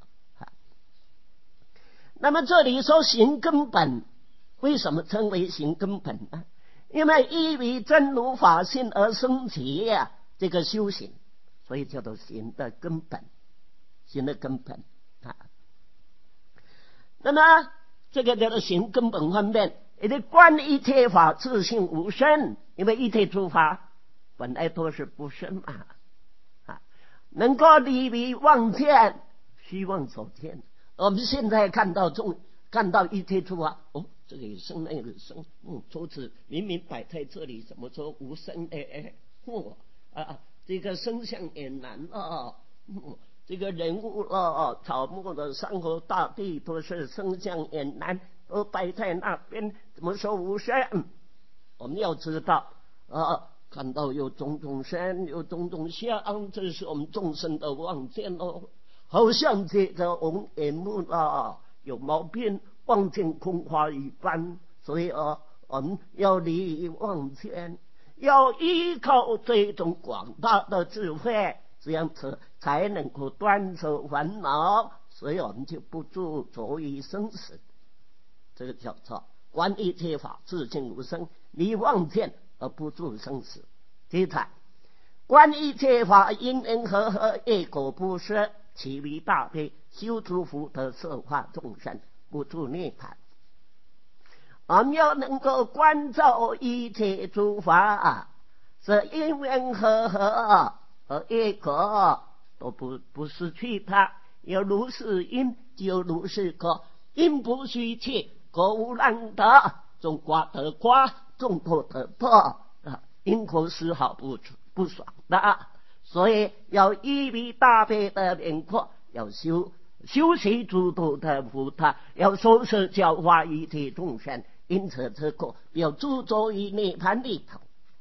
那么这里说行根本，为什么称为行根本呢？因为依于真如法性而升起啊，这个修行，所以叫做行的根本，行的根本啊。那么这个叫做行根本方面，也就观一切法自性无生，因为一切诸法本来都是不生嘛啊，能够离于妄见，虚妄所见。我们现在看到众看到一切诸法，哦，这个有生，那个有生，嗯，桌子明明摆在这里，怎么说无生？哎哎，嚯啊，这个生相也难了，嗯，这个人物了，草木的山河大地都是生相也难，都摆在那边，怎么说无生？我们要知道啊，看到有种种生，有种种相，这是我们众生的妄见哦。好像这个我们眼目啊有毛病，望见空花一般，所以啊，我们要离妄见，要依靠这种广大的智慧，这样子才能够断除烦恼，所以我们就不住着于生死。这个叫做观一切法自性无生，离妄见而不住生死。接着观一切法因缘和合，业果不失，其为大悲，修诸福德摄化众生，不住涅槃。我们要能够观照一切诸法，是因缘和合和业果都不不失去它，有如是因就如是果，因不虚切，果无难得，种瓜得瓜，种豆得豆啊，因果丝毫不不爽的。所以要依于大悲的轮廓，要修修习诸多的福德，要说是教化一切众生，因此这个要注着于涅槃里头，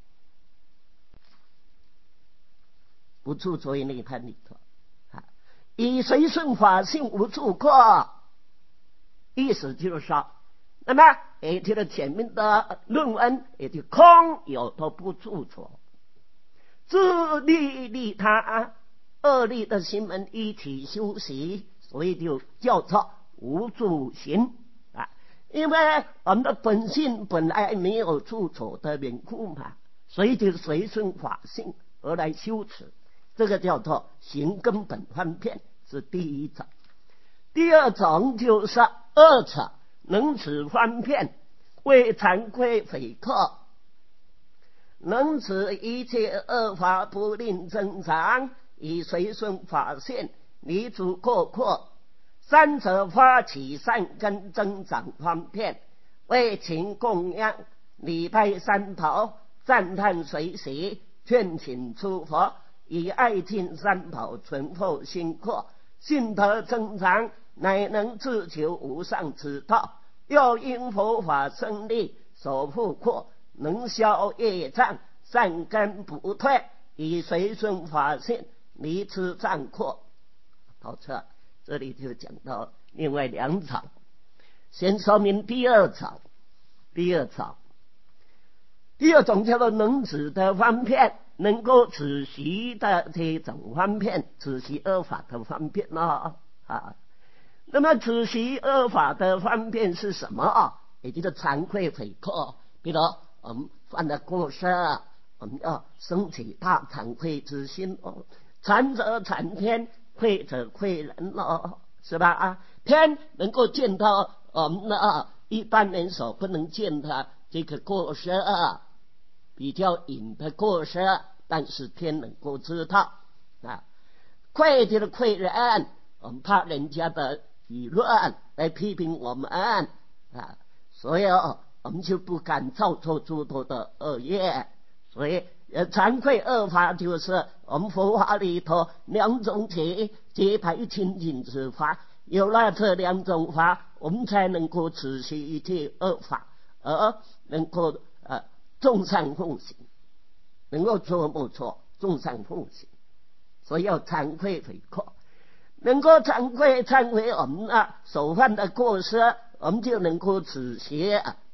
不注着于涅槃里头啊。以随顺法性无住过，意思就是说，那么也就是前面的论文，也就空有都不住着。自利利他，恶利的行门一起修习，所以就叫做无住行啊。因为我们的本性本来没有住着的缘故嘛，所以就随顺法性而来修持，这个叫做行根本方便，是第一种。第二种就是二者能持方便，为惭愧悔克，能持一切恶法不令增长，以随顺法性离诸过错。三者发起善根增长方便，为勤供养，礼拜三宝，赞叹随喜，劝请出佛，以爱敬三宝存厚心阔，信德增长，乃能自求无上之道。又因佛法生力，守护阔，能消业障，善根不退，以随顺法性离痴障阔。到这这里就讲到另外两场，先说明第二场。第二场第二种叫做能止的方便，能够止息的这种方便，止息恶法的方便啊啊。那么止息恶法的方便是什么啊？也就是惭愧悔克。比如我们犯了过失，我们要升起大惭愧之心哦。惭者惭天，愧者愧人哦，是吧？啊，天能够见到我们呢，一般人所不能见的这个过失啊，比较隐的过失，但是天能够知道啊。愧就是愧人，我们怕人家的舆论来批评我们啊，所以我们就不敢造作诸多的恶业。所以呃，惭愧恶法就是我们佛法里头两种结结排清净之法，有了这两种法，我们才能够止息一切恶法，而能够呃众善奉行，能够做不错众善奉行。所以要惭愧悔克，能够惭愧忏悔我们啊所犯的过失，我们就能够止息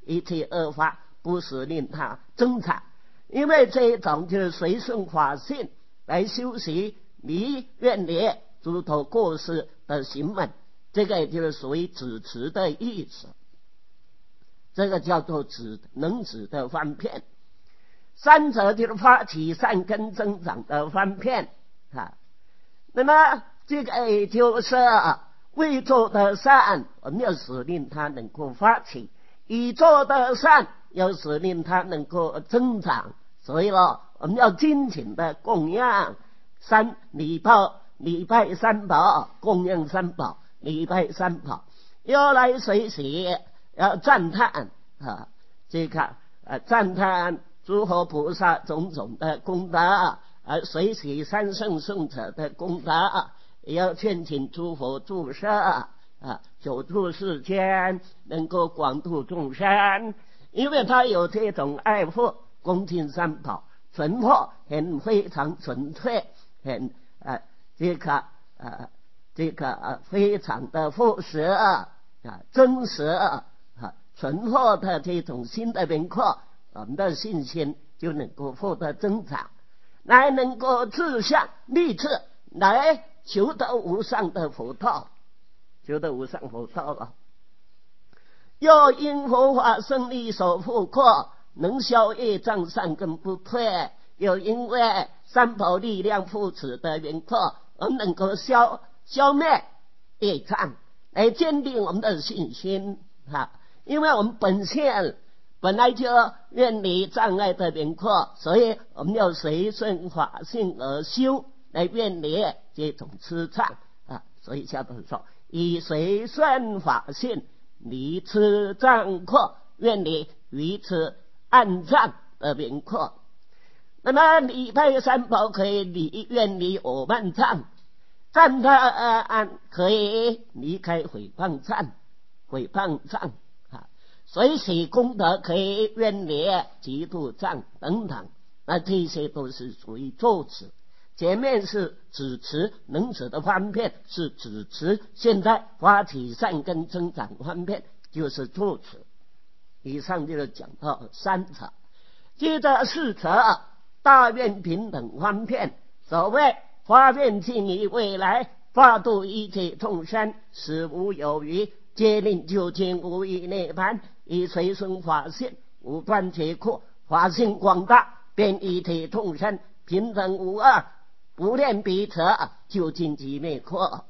一切恶法不是令他增长，因为这种就是随顺法性来修习离愿离诸头过失的行门，这个就是属于止持的意思，这个叫做止能止的方便。三者就是发起善根增长的方便啊。那么这个也就是未做的善，我们要使令它能够发起；已做的善，要使令它能够增长。所以呢，我们要精勤的供养三礼拜，礼拜三宝，供养三宝，礼拜三宝，要来随喜，要赞叹啊，这个呃赞叹诸佛菩萨种种的功德，而随喜三圣圣者的功德，也要劝请诸佛住舍啊，久住世间，能够广度众生。因为他有这种爱护恭敬三宝，存货很非常纯粹，很呃这个呃这个呃非常的务实啊，真实啊，存货的这种新的名课，我们的信心就能够获得增长，来能够志向立志，来求得无上的佛道，求得无上佛道了。又因佛法胜利所复扩，能消业障善根不退，又因为三宝力量扶持的缘故，我们能够消消灭业障，来坚定我们的信心啊！因为我们本性本来就远离障碍的缘故，所以我们要随顺法性而修，来远离这种痴障啊！所以下头说，以随顺法性离痴障惑，远离愚痴暗障的缘故。那么礼拜三宝可以离远离我慢障，赞叹可以离开毁谤障，毁谤障啊，随喜功德可以远离嫉妒障等等，那这些都是属于助持。前面是止持能止的方面是止持，现在发起善根增长方面就是助持。以上就是讲到三者，接着四者大愿平等方面，所谓发愿尽以未来化度一切众生，使无有余，皆令究竟无余涅槃，以随顺法性无断绝阔，法性广大，遍一切众生，平等无二，不恋彼此，究竟即灭阔。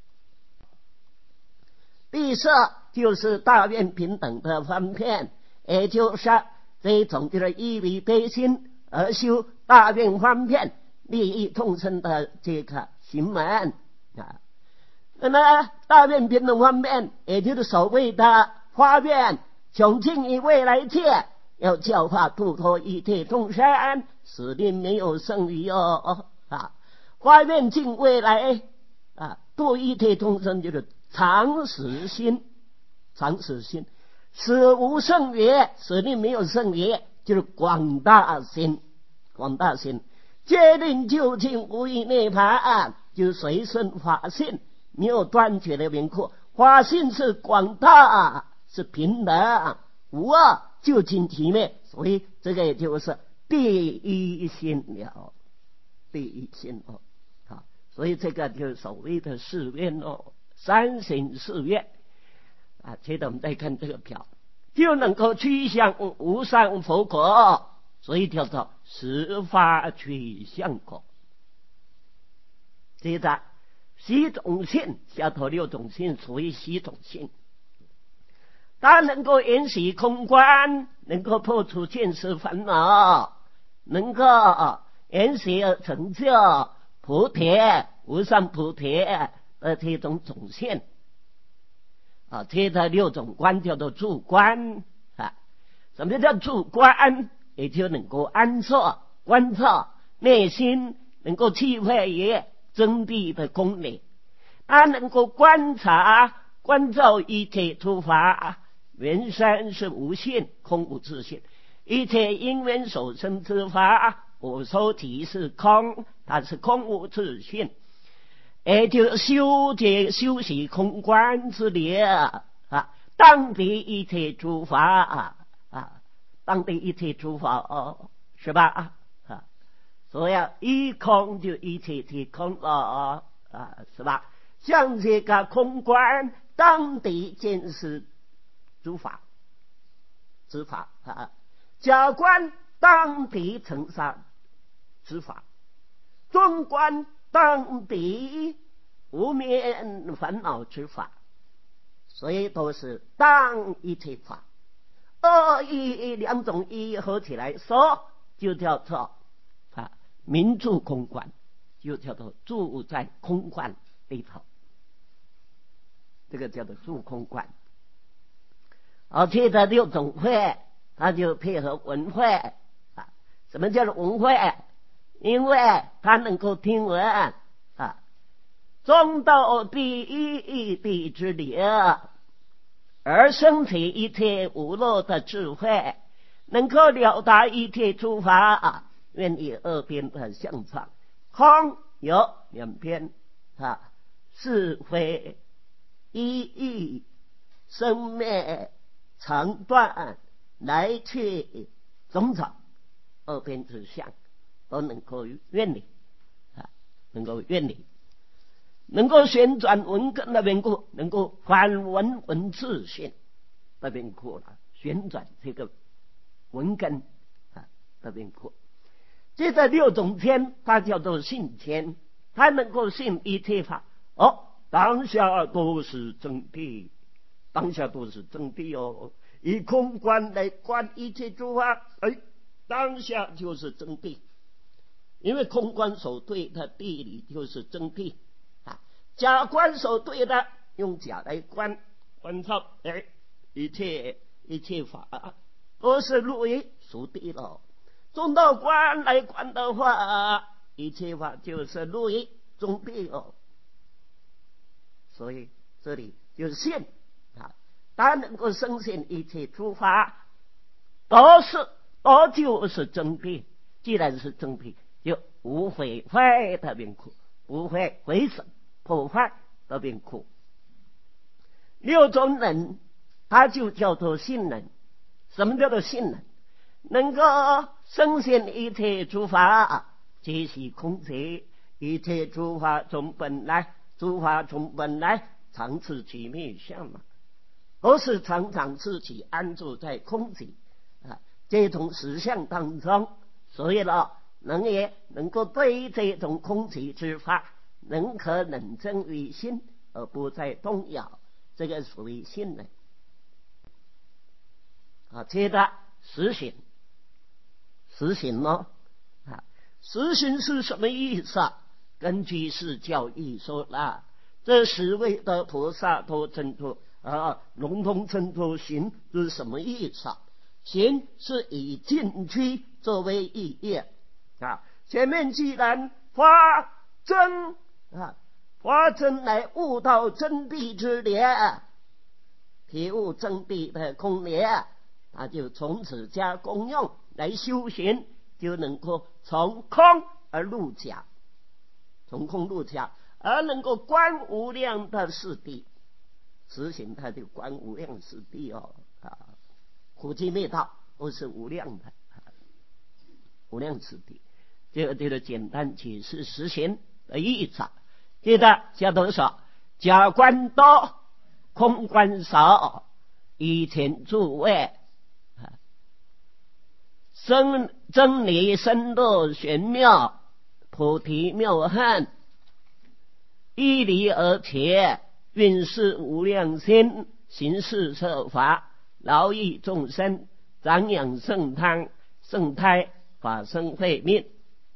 第四就是大愿平等的方面，也就是这种就是依于悲心而修大愿方面，利益众生的这个行门啊。那么大愿平等方面，也就是所谓的发愿穷尽于未来界，要教化度脱一切众生，使令没有剩余哦啊。发愿尽未来啊，度一切众生就是常时心，常时心，使无剩余，使令没有剩余，就是广大心，广大心，皆令究竟无余涅槃，就是随顺法性，没有断绝的名库。法性是广大，是平等无二，究竟体灭，所以这个也就是第一心了，第一心哦。好，所以这个就是所谓的四愿哦，三行四愿啊。接着我们再看这个表，就能够趋向无上佛果，所以叫做十法趋向果。接着习种性，下头六种性属于习种性，它能够引起空观，能够破除见识烦恼，能够引起成就菩提无上菩提的这种种性啊。接着六种观叫做住观啊。什么叫住观？也就能够安坐观照内心，能够体会于真谛的功理，它能够观察观照一切诸法原身是无性，空无自性，一切因缘所生之法我说即是空，它是空无自性，也就修解修习空观之理啊，当敌一切诸法啊， 当地一切诸法哦，是吧？啊，所以一空就一切皆空了啊，是吧？像这个空观当地见是诸法诸法啊，假观当地成上诸法，中观当地无面烦恼之法，所以都是当一切法。二义两种义合起来说，就叫做啊明住空观，就叫做住在空观里头，这个叫做住空观。而且这六种会，它就配合闻会啊。什么叫做闻会？因为它能够听闻啊，中道第一义谛之理，而生起一切无漏的智慧，能够了达一切诸法啊，愿以二边的相状。空有两边啊，是非一义生灭长短来去种种二边之相都能够愿理啊，能够愿理，能够旋转文根的缘故，能够反文文字性的缘故了，旋转这个文根啊的缘故。这个六种天，它叫做性天，它能够信一切法。哦，当下都是真谛，当下都是真谛哦。以空观来观一切诸法，哎，当下就是真谛。因为空观所对的谛理就是真谛啊，假观所对的用假来观观照，哎，一切一切法啊都是入为属谛了。中道观来观的话，一切法就是入为中谛哦。所以这里就是现啊，它能够生现一切诸法，都是都就是真谛。既然是真谛，就无毁坏的缘故，不会毁损破坏的缘故。六种人，它就叫做性人。什么叫做性人？能够生现一切诸法，皆是空寂。一切诸法从本来，诸法从本来常自其灭相嘛，都是常常自己安住在空寂啊这种实相当中。所以呢，能也能够对这种空寂之法，能可冷证于心，而不再动摇，这个属于性人啊。接着实行。实行呢？啊，实行是什么意思啊？根据释教义说啦，这十位的菩萨都称作啊，笼统称作行，这是什么意思啊？行是以进趋作为意义啊。前面既然发真啊，发真来悟到真谛之理，体悟真谛的空理，他就从此加功用来修行，就能够从空而入假，从空入假，而能够观无量的事谛。实行他就观无量事谛哦啊，苦集灭道都是无量的，啊、无量事谛。这个这个简单解释实行的意思。接着下头说，假观多，空观少，以前诸位。真真理深度玄妙，菩提妙恨，依理而且，运示无量心，行事设法，劳益众生，长养圣汤圣胎，法身慧命。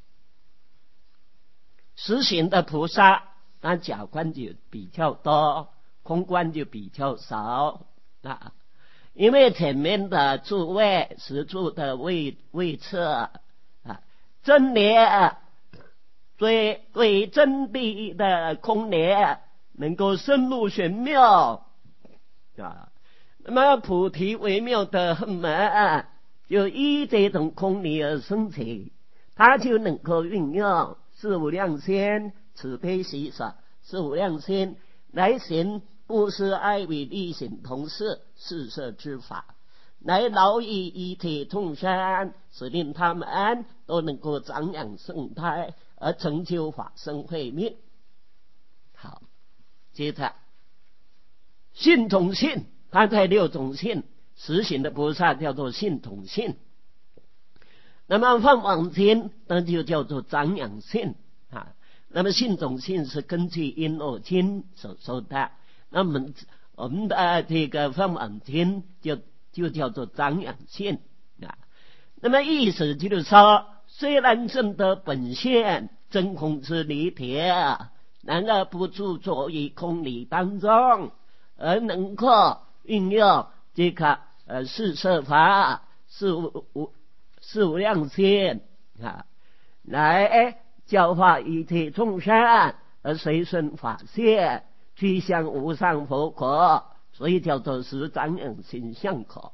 实行的菩萨，那假观就比较多，空观就比较少啊。因为前面的诸位实住的位位测啊，真理对对真谛的空理能够深入玄妙啊。那么菩提微妙的恨门，就依这种空理而生起，它就能够运用四无量心慈悲喜舍，四无量心来行布施爱语利行同事四摄之法。 来劳役一切众生，使令他们都能够长养圣胎，而成就法身慧命。好，接着信统信，他在六种信实行的菩萨叫做信统信。那么放往天，那就叫做长养信啊。那么信统信是根据因果经所说的，那么我们的这个放往天就就叫做长养信啊。那么意思就是说，虽然证得本性真空之离体，然而不著作于空理当中，而能够运用这个呃四摄法、四无四无量心啊，来教化一切众生，而随顺法性，趋向无上佛果，所以叫做十长养心相可。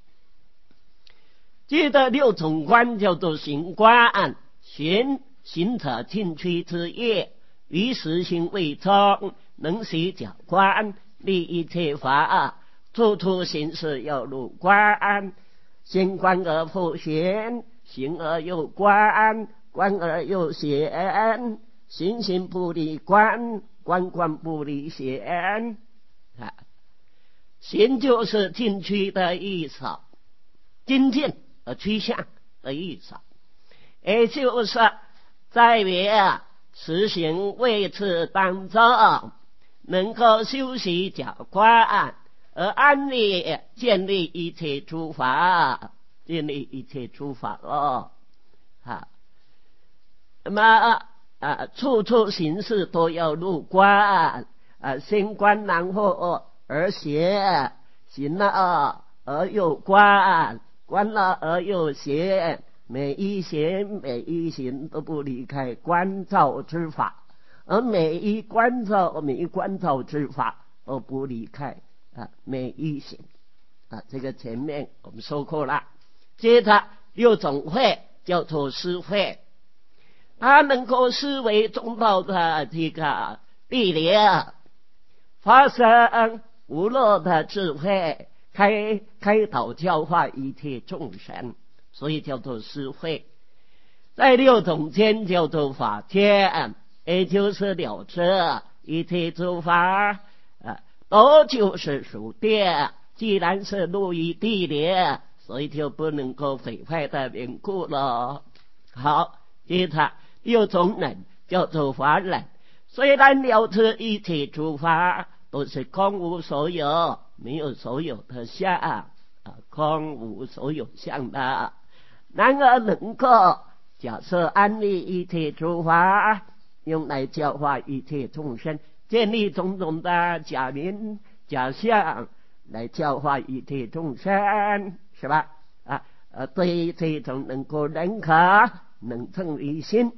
接着六种观叫做行观，行行者进趋之业，于实行未充，能习假观，立一切法，处处行事要入观。行观而复行，行而又观，观而又行，行行不离观，观观不离行。啊，行就是进趋的意思，精进而趋向的意思，也就是在于实行位次当中，能够修习假观，而安立建立一切诸法，建立一切诸法哦，啊，那么啊，处处行事都要入观啊，先观然后而行，行了而又观，观了而又行，每一行每一行都不离开观照之法，而每一观照每一观照之法都不离开啊，每一行啊，这个前面我们说过了。接着六种慧叫做思慧，它能够思维中道的这个力量，发生无漏的智慧，开开导教化一切众生，所以叫做思慧。在六种间叫做法间，也就是了知一切诸法啊，都就是属地，既然是入于地里，所以就不能够毁坏的缘故了。好，接着六种忍叫做法忍，虽然了知一切诸法都是空无所有，没有所有的相啊，空无所有相的，然而能够假设安立一切诸法，用来教化一切众生，建立种种的假名假相，来教化一切众生，是吧？啊，呃，对这种能够认可，能证于心。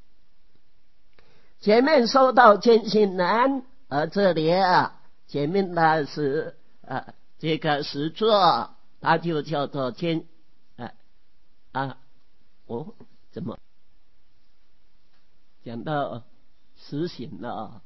前面说到坚信难，而这里啊，前面的是呃这个实作，它就叫做坚啊啊，哦，怎么讲到实行了？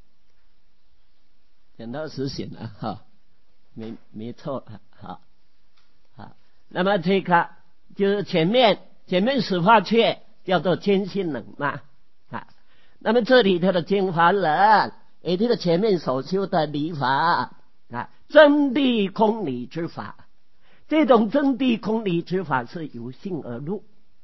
讲到实行了哈，没没错啊，好，好，那么这个就是前面前面十法界叫做坚信能嘛啊，那么这里头的坚法忍，也就是前面所修的理法啊，真谛空理之法，这种真谛空理之法是由信而入，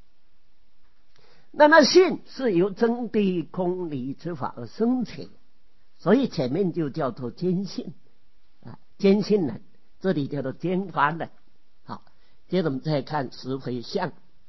那么信是由真谛空理之法而生起，所以前面就叫做坚信啊，坚信忍，这里叫做坚法忍。好，接着我们再看十回向。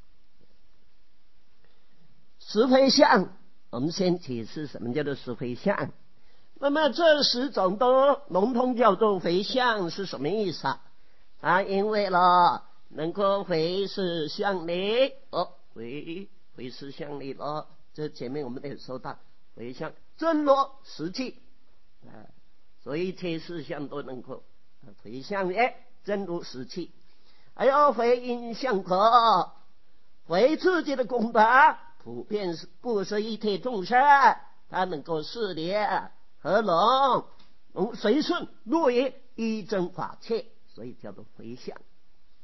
十回向，我们先解释什么叫做十回向。那么这十种都笼统叫做回向是什么意思啊？啊，因为了能够回是向力哦，回回是向力了。这前面我们也说到回向真罗实际啊，所以一切事项都能够回向哎，真如实际。还要回因向可，回自己的功德，普遍布施一切众生，他能够事业和龙能随顺入于一真法界，所以叫做回向。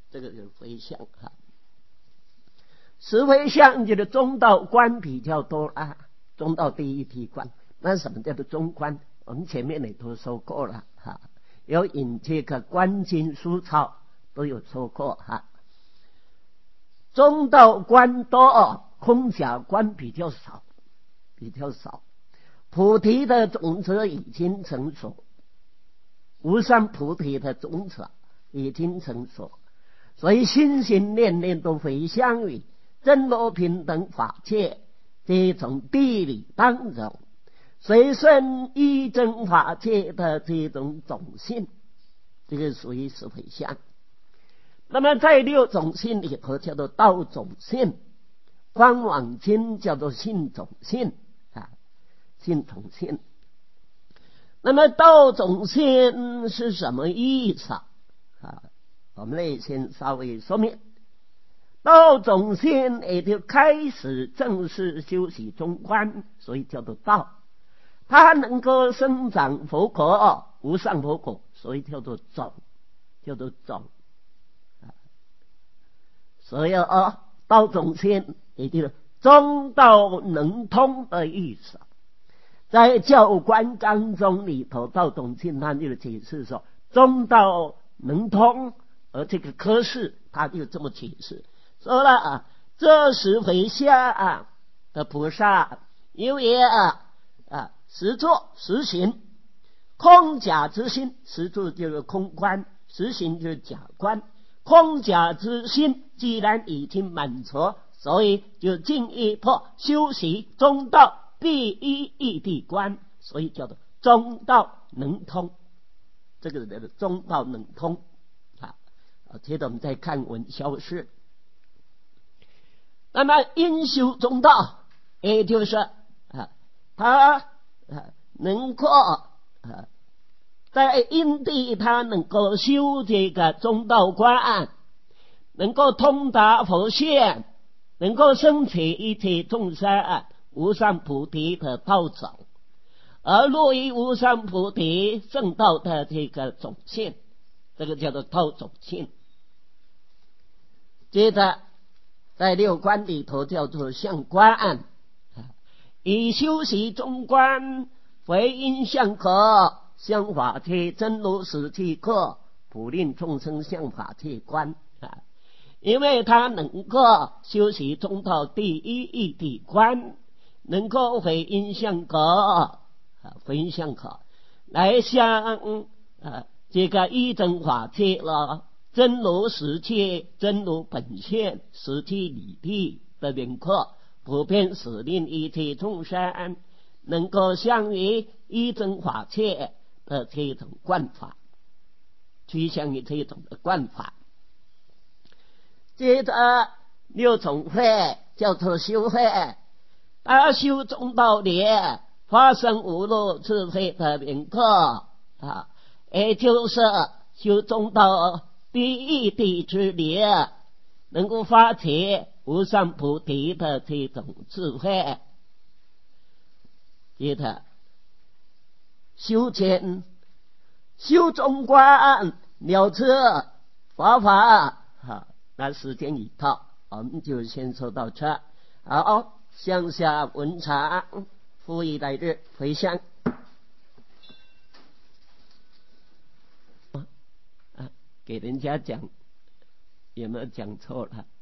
这个就是回向哈。十回向就是中道观比较多啊，中道第一梯观。那什么叫做中观？我们前面也都说过了哈，有引这个观经书抄都有说过哈。中道观多，空假观比较少，比较少。菩提的种子已经成熟，无上菩提的种子已经成熟，所以心心念念都回向于真如平等法界这种地理当中，随顺一真法界的这种种性，这个属于是回向。那么在六种性里头叫做道种性，观网经叫做性种性啊，性种性。那么道种性是什么意思啊？啊，我们来先稍微说明。道种性也就开始正式修习中观，所以叫做道。它能够生长佛果，无上佛果，所以叫做种，叫做种。所以啊，道种性也就是中道能通的意思。在教观纲中里头，道种性他就解释说中道能通，而这个科释他就这么解释说了啊，这十回向的菩萨，因为啊啊实作实行空假之心，实作就是空观，实行就是假观。空假之心既然已经满足，所以就进一步修习中道第一义谛观，所以叫做中道能通。这个叫做中道能通啊。接着我们再看文消释。那么因修中道，也就是啊，他啊能够啊在因地他能够修这个中道观，能够通达佛性，能够升起一切众生无上菩提的道种，而落于无上菩提圣道的这个种性，这个叫做道种性。接着在六观里头叫做相观，以修习中观为因相可，相法界真如实际刻，普令众生相法界观啊。因为他能够修习中道第一义谛观，能够回因相可啊，回因相可来向啊这个一真法界了，真如实界，真如本性，实际理地的名刻，普遍使令一切众生能够向于一真法界的这种观法，趋向于这种的观法。接着六种会叫做修会，他修中道理，发生无漏智慧的名刻啊，也就是修中道第一谛之理，能够发起无上菩提的这种智慧。接着修前修中观，了知佛法啊，那时间一到，我们就先说到这。好，向下文长，复以来日回向。啊，给人家讲有没有讲错了？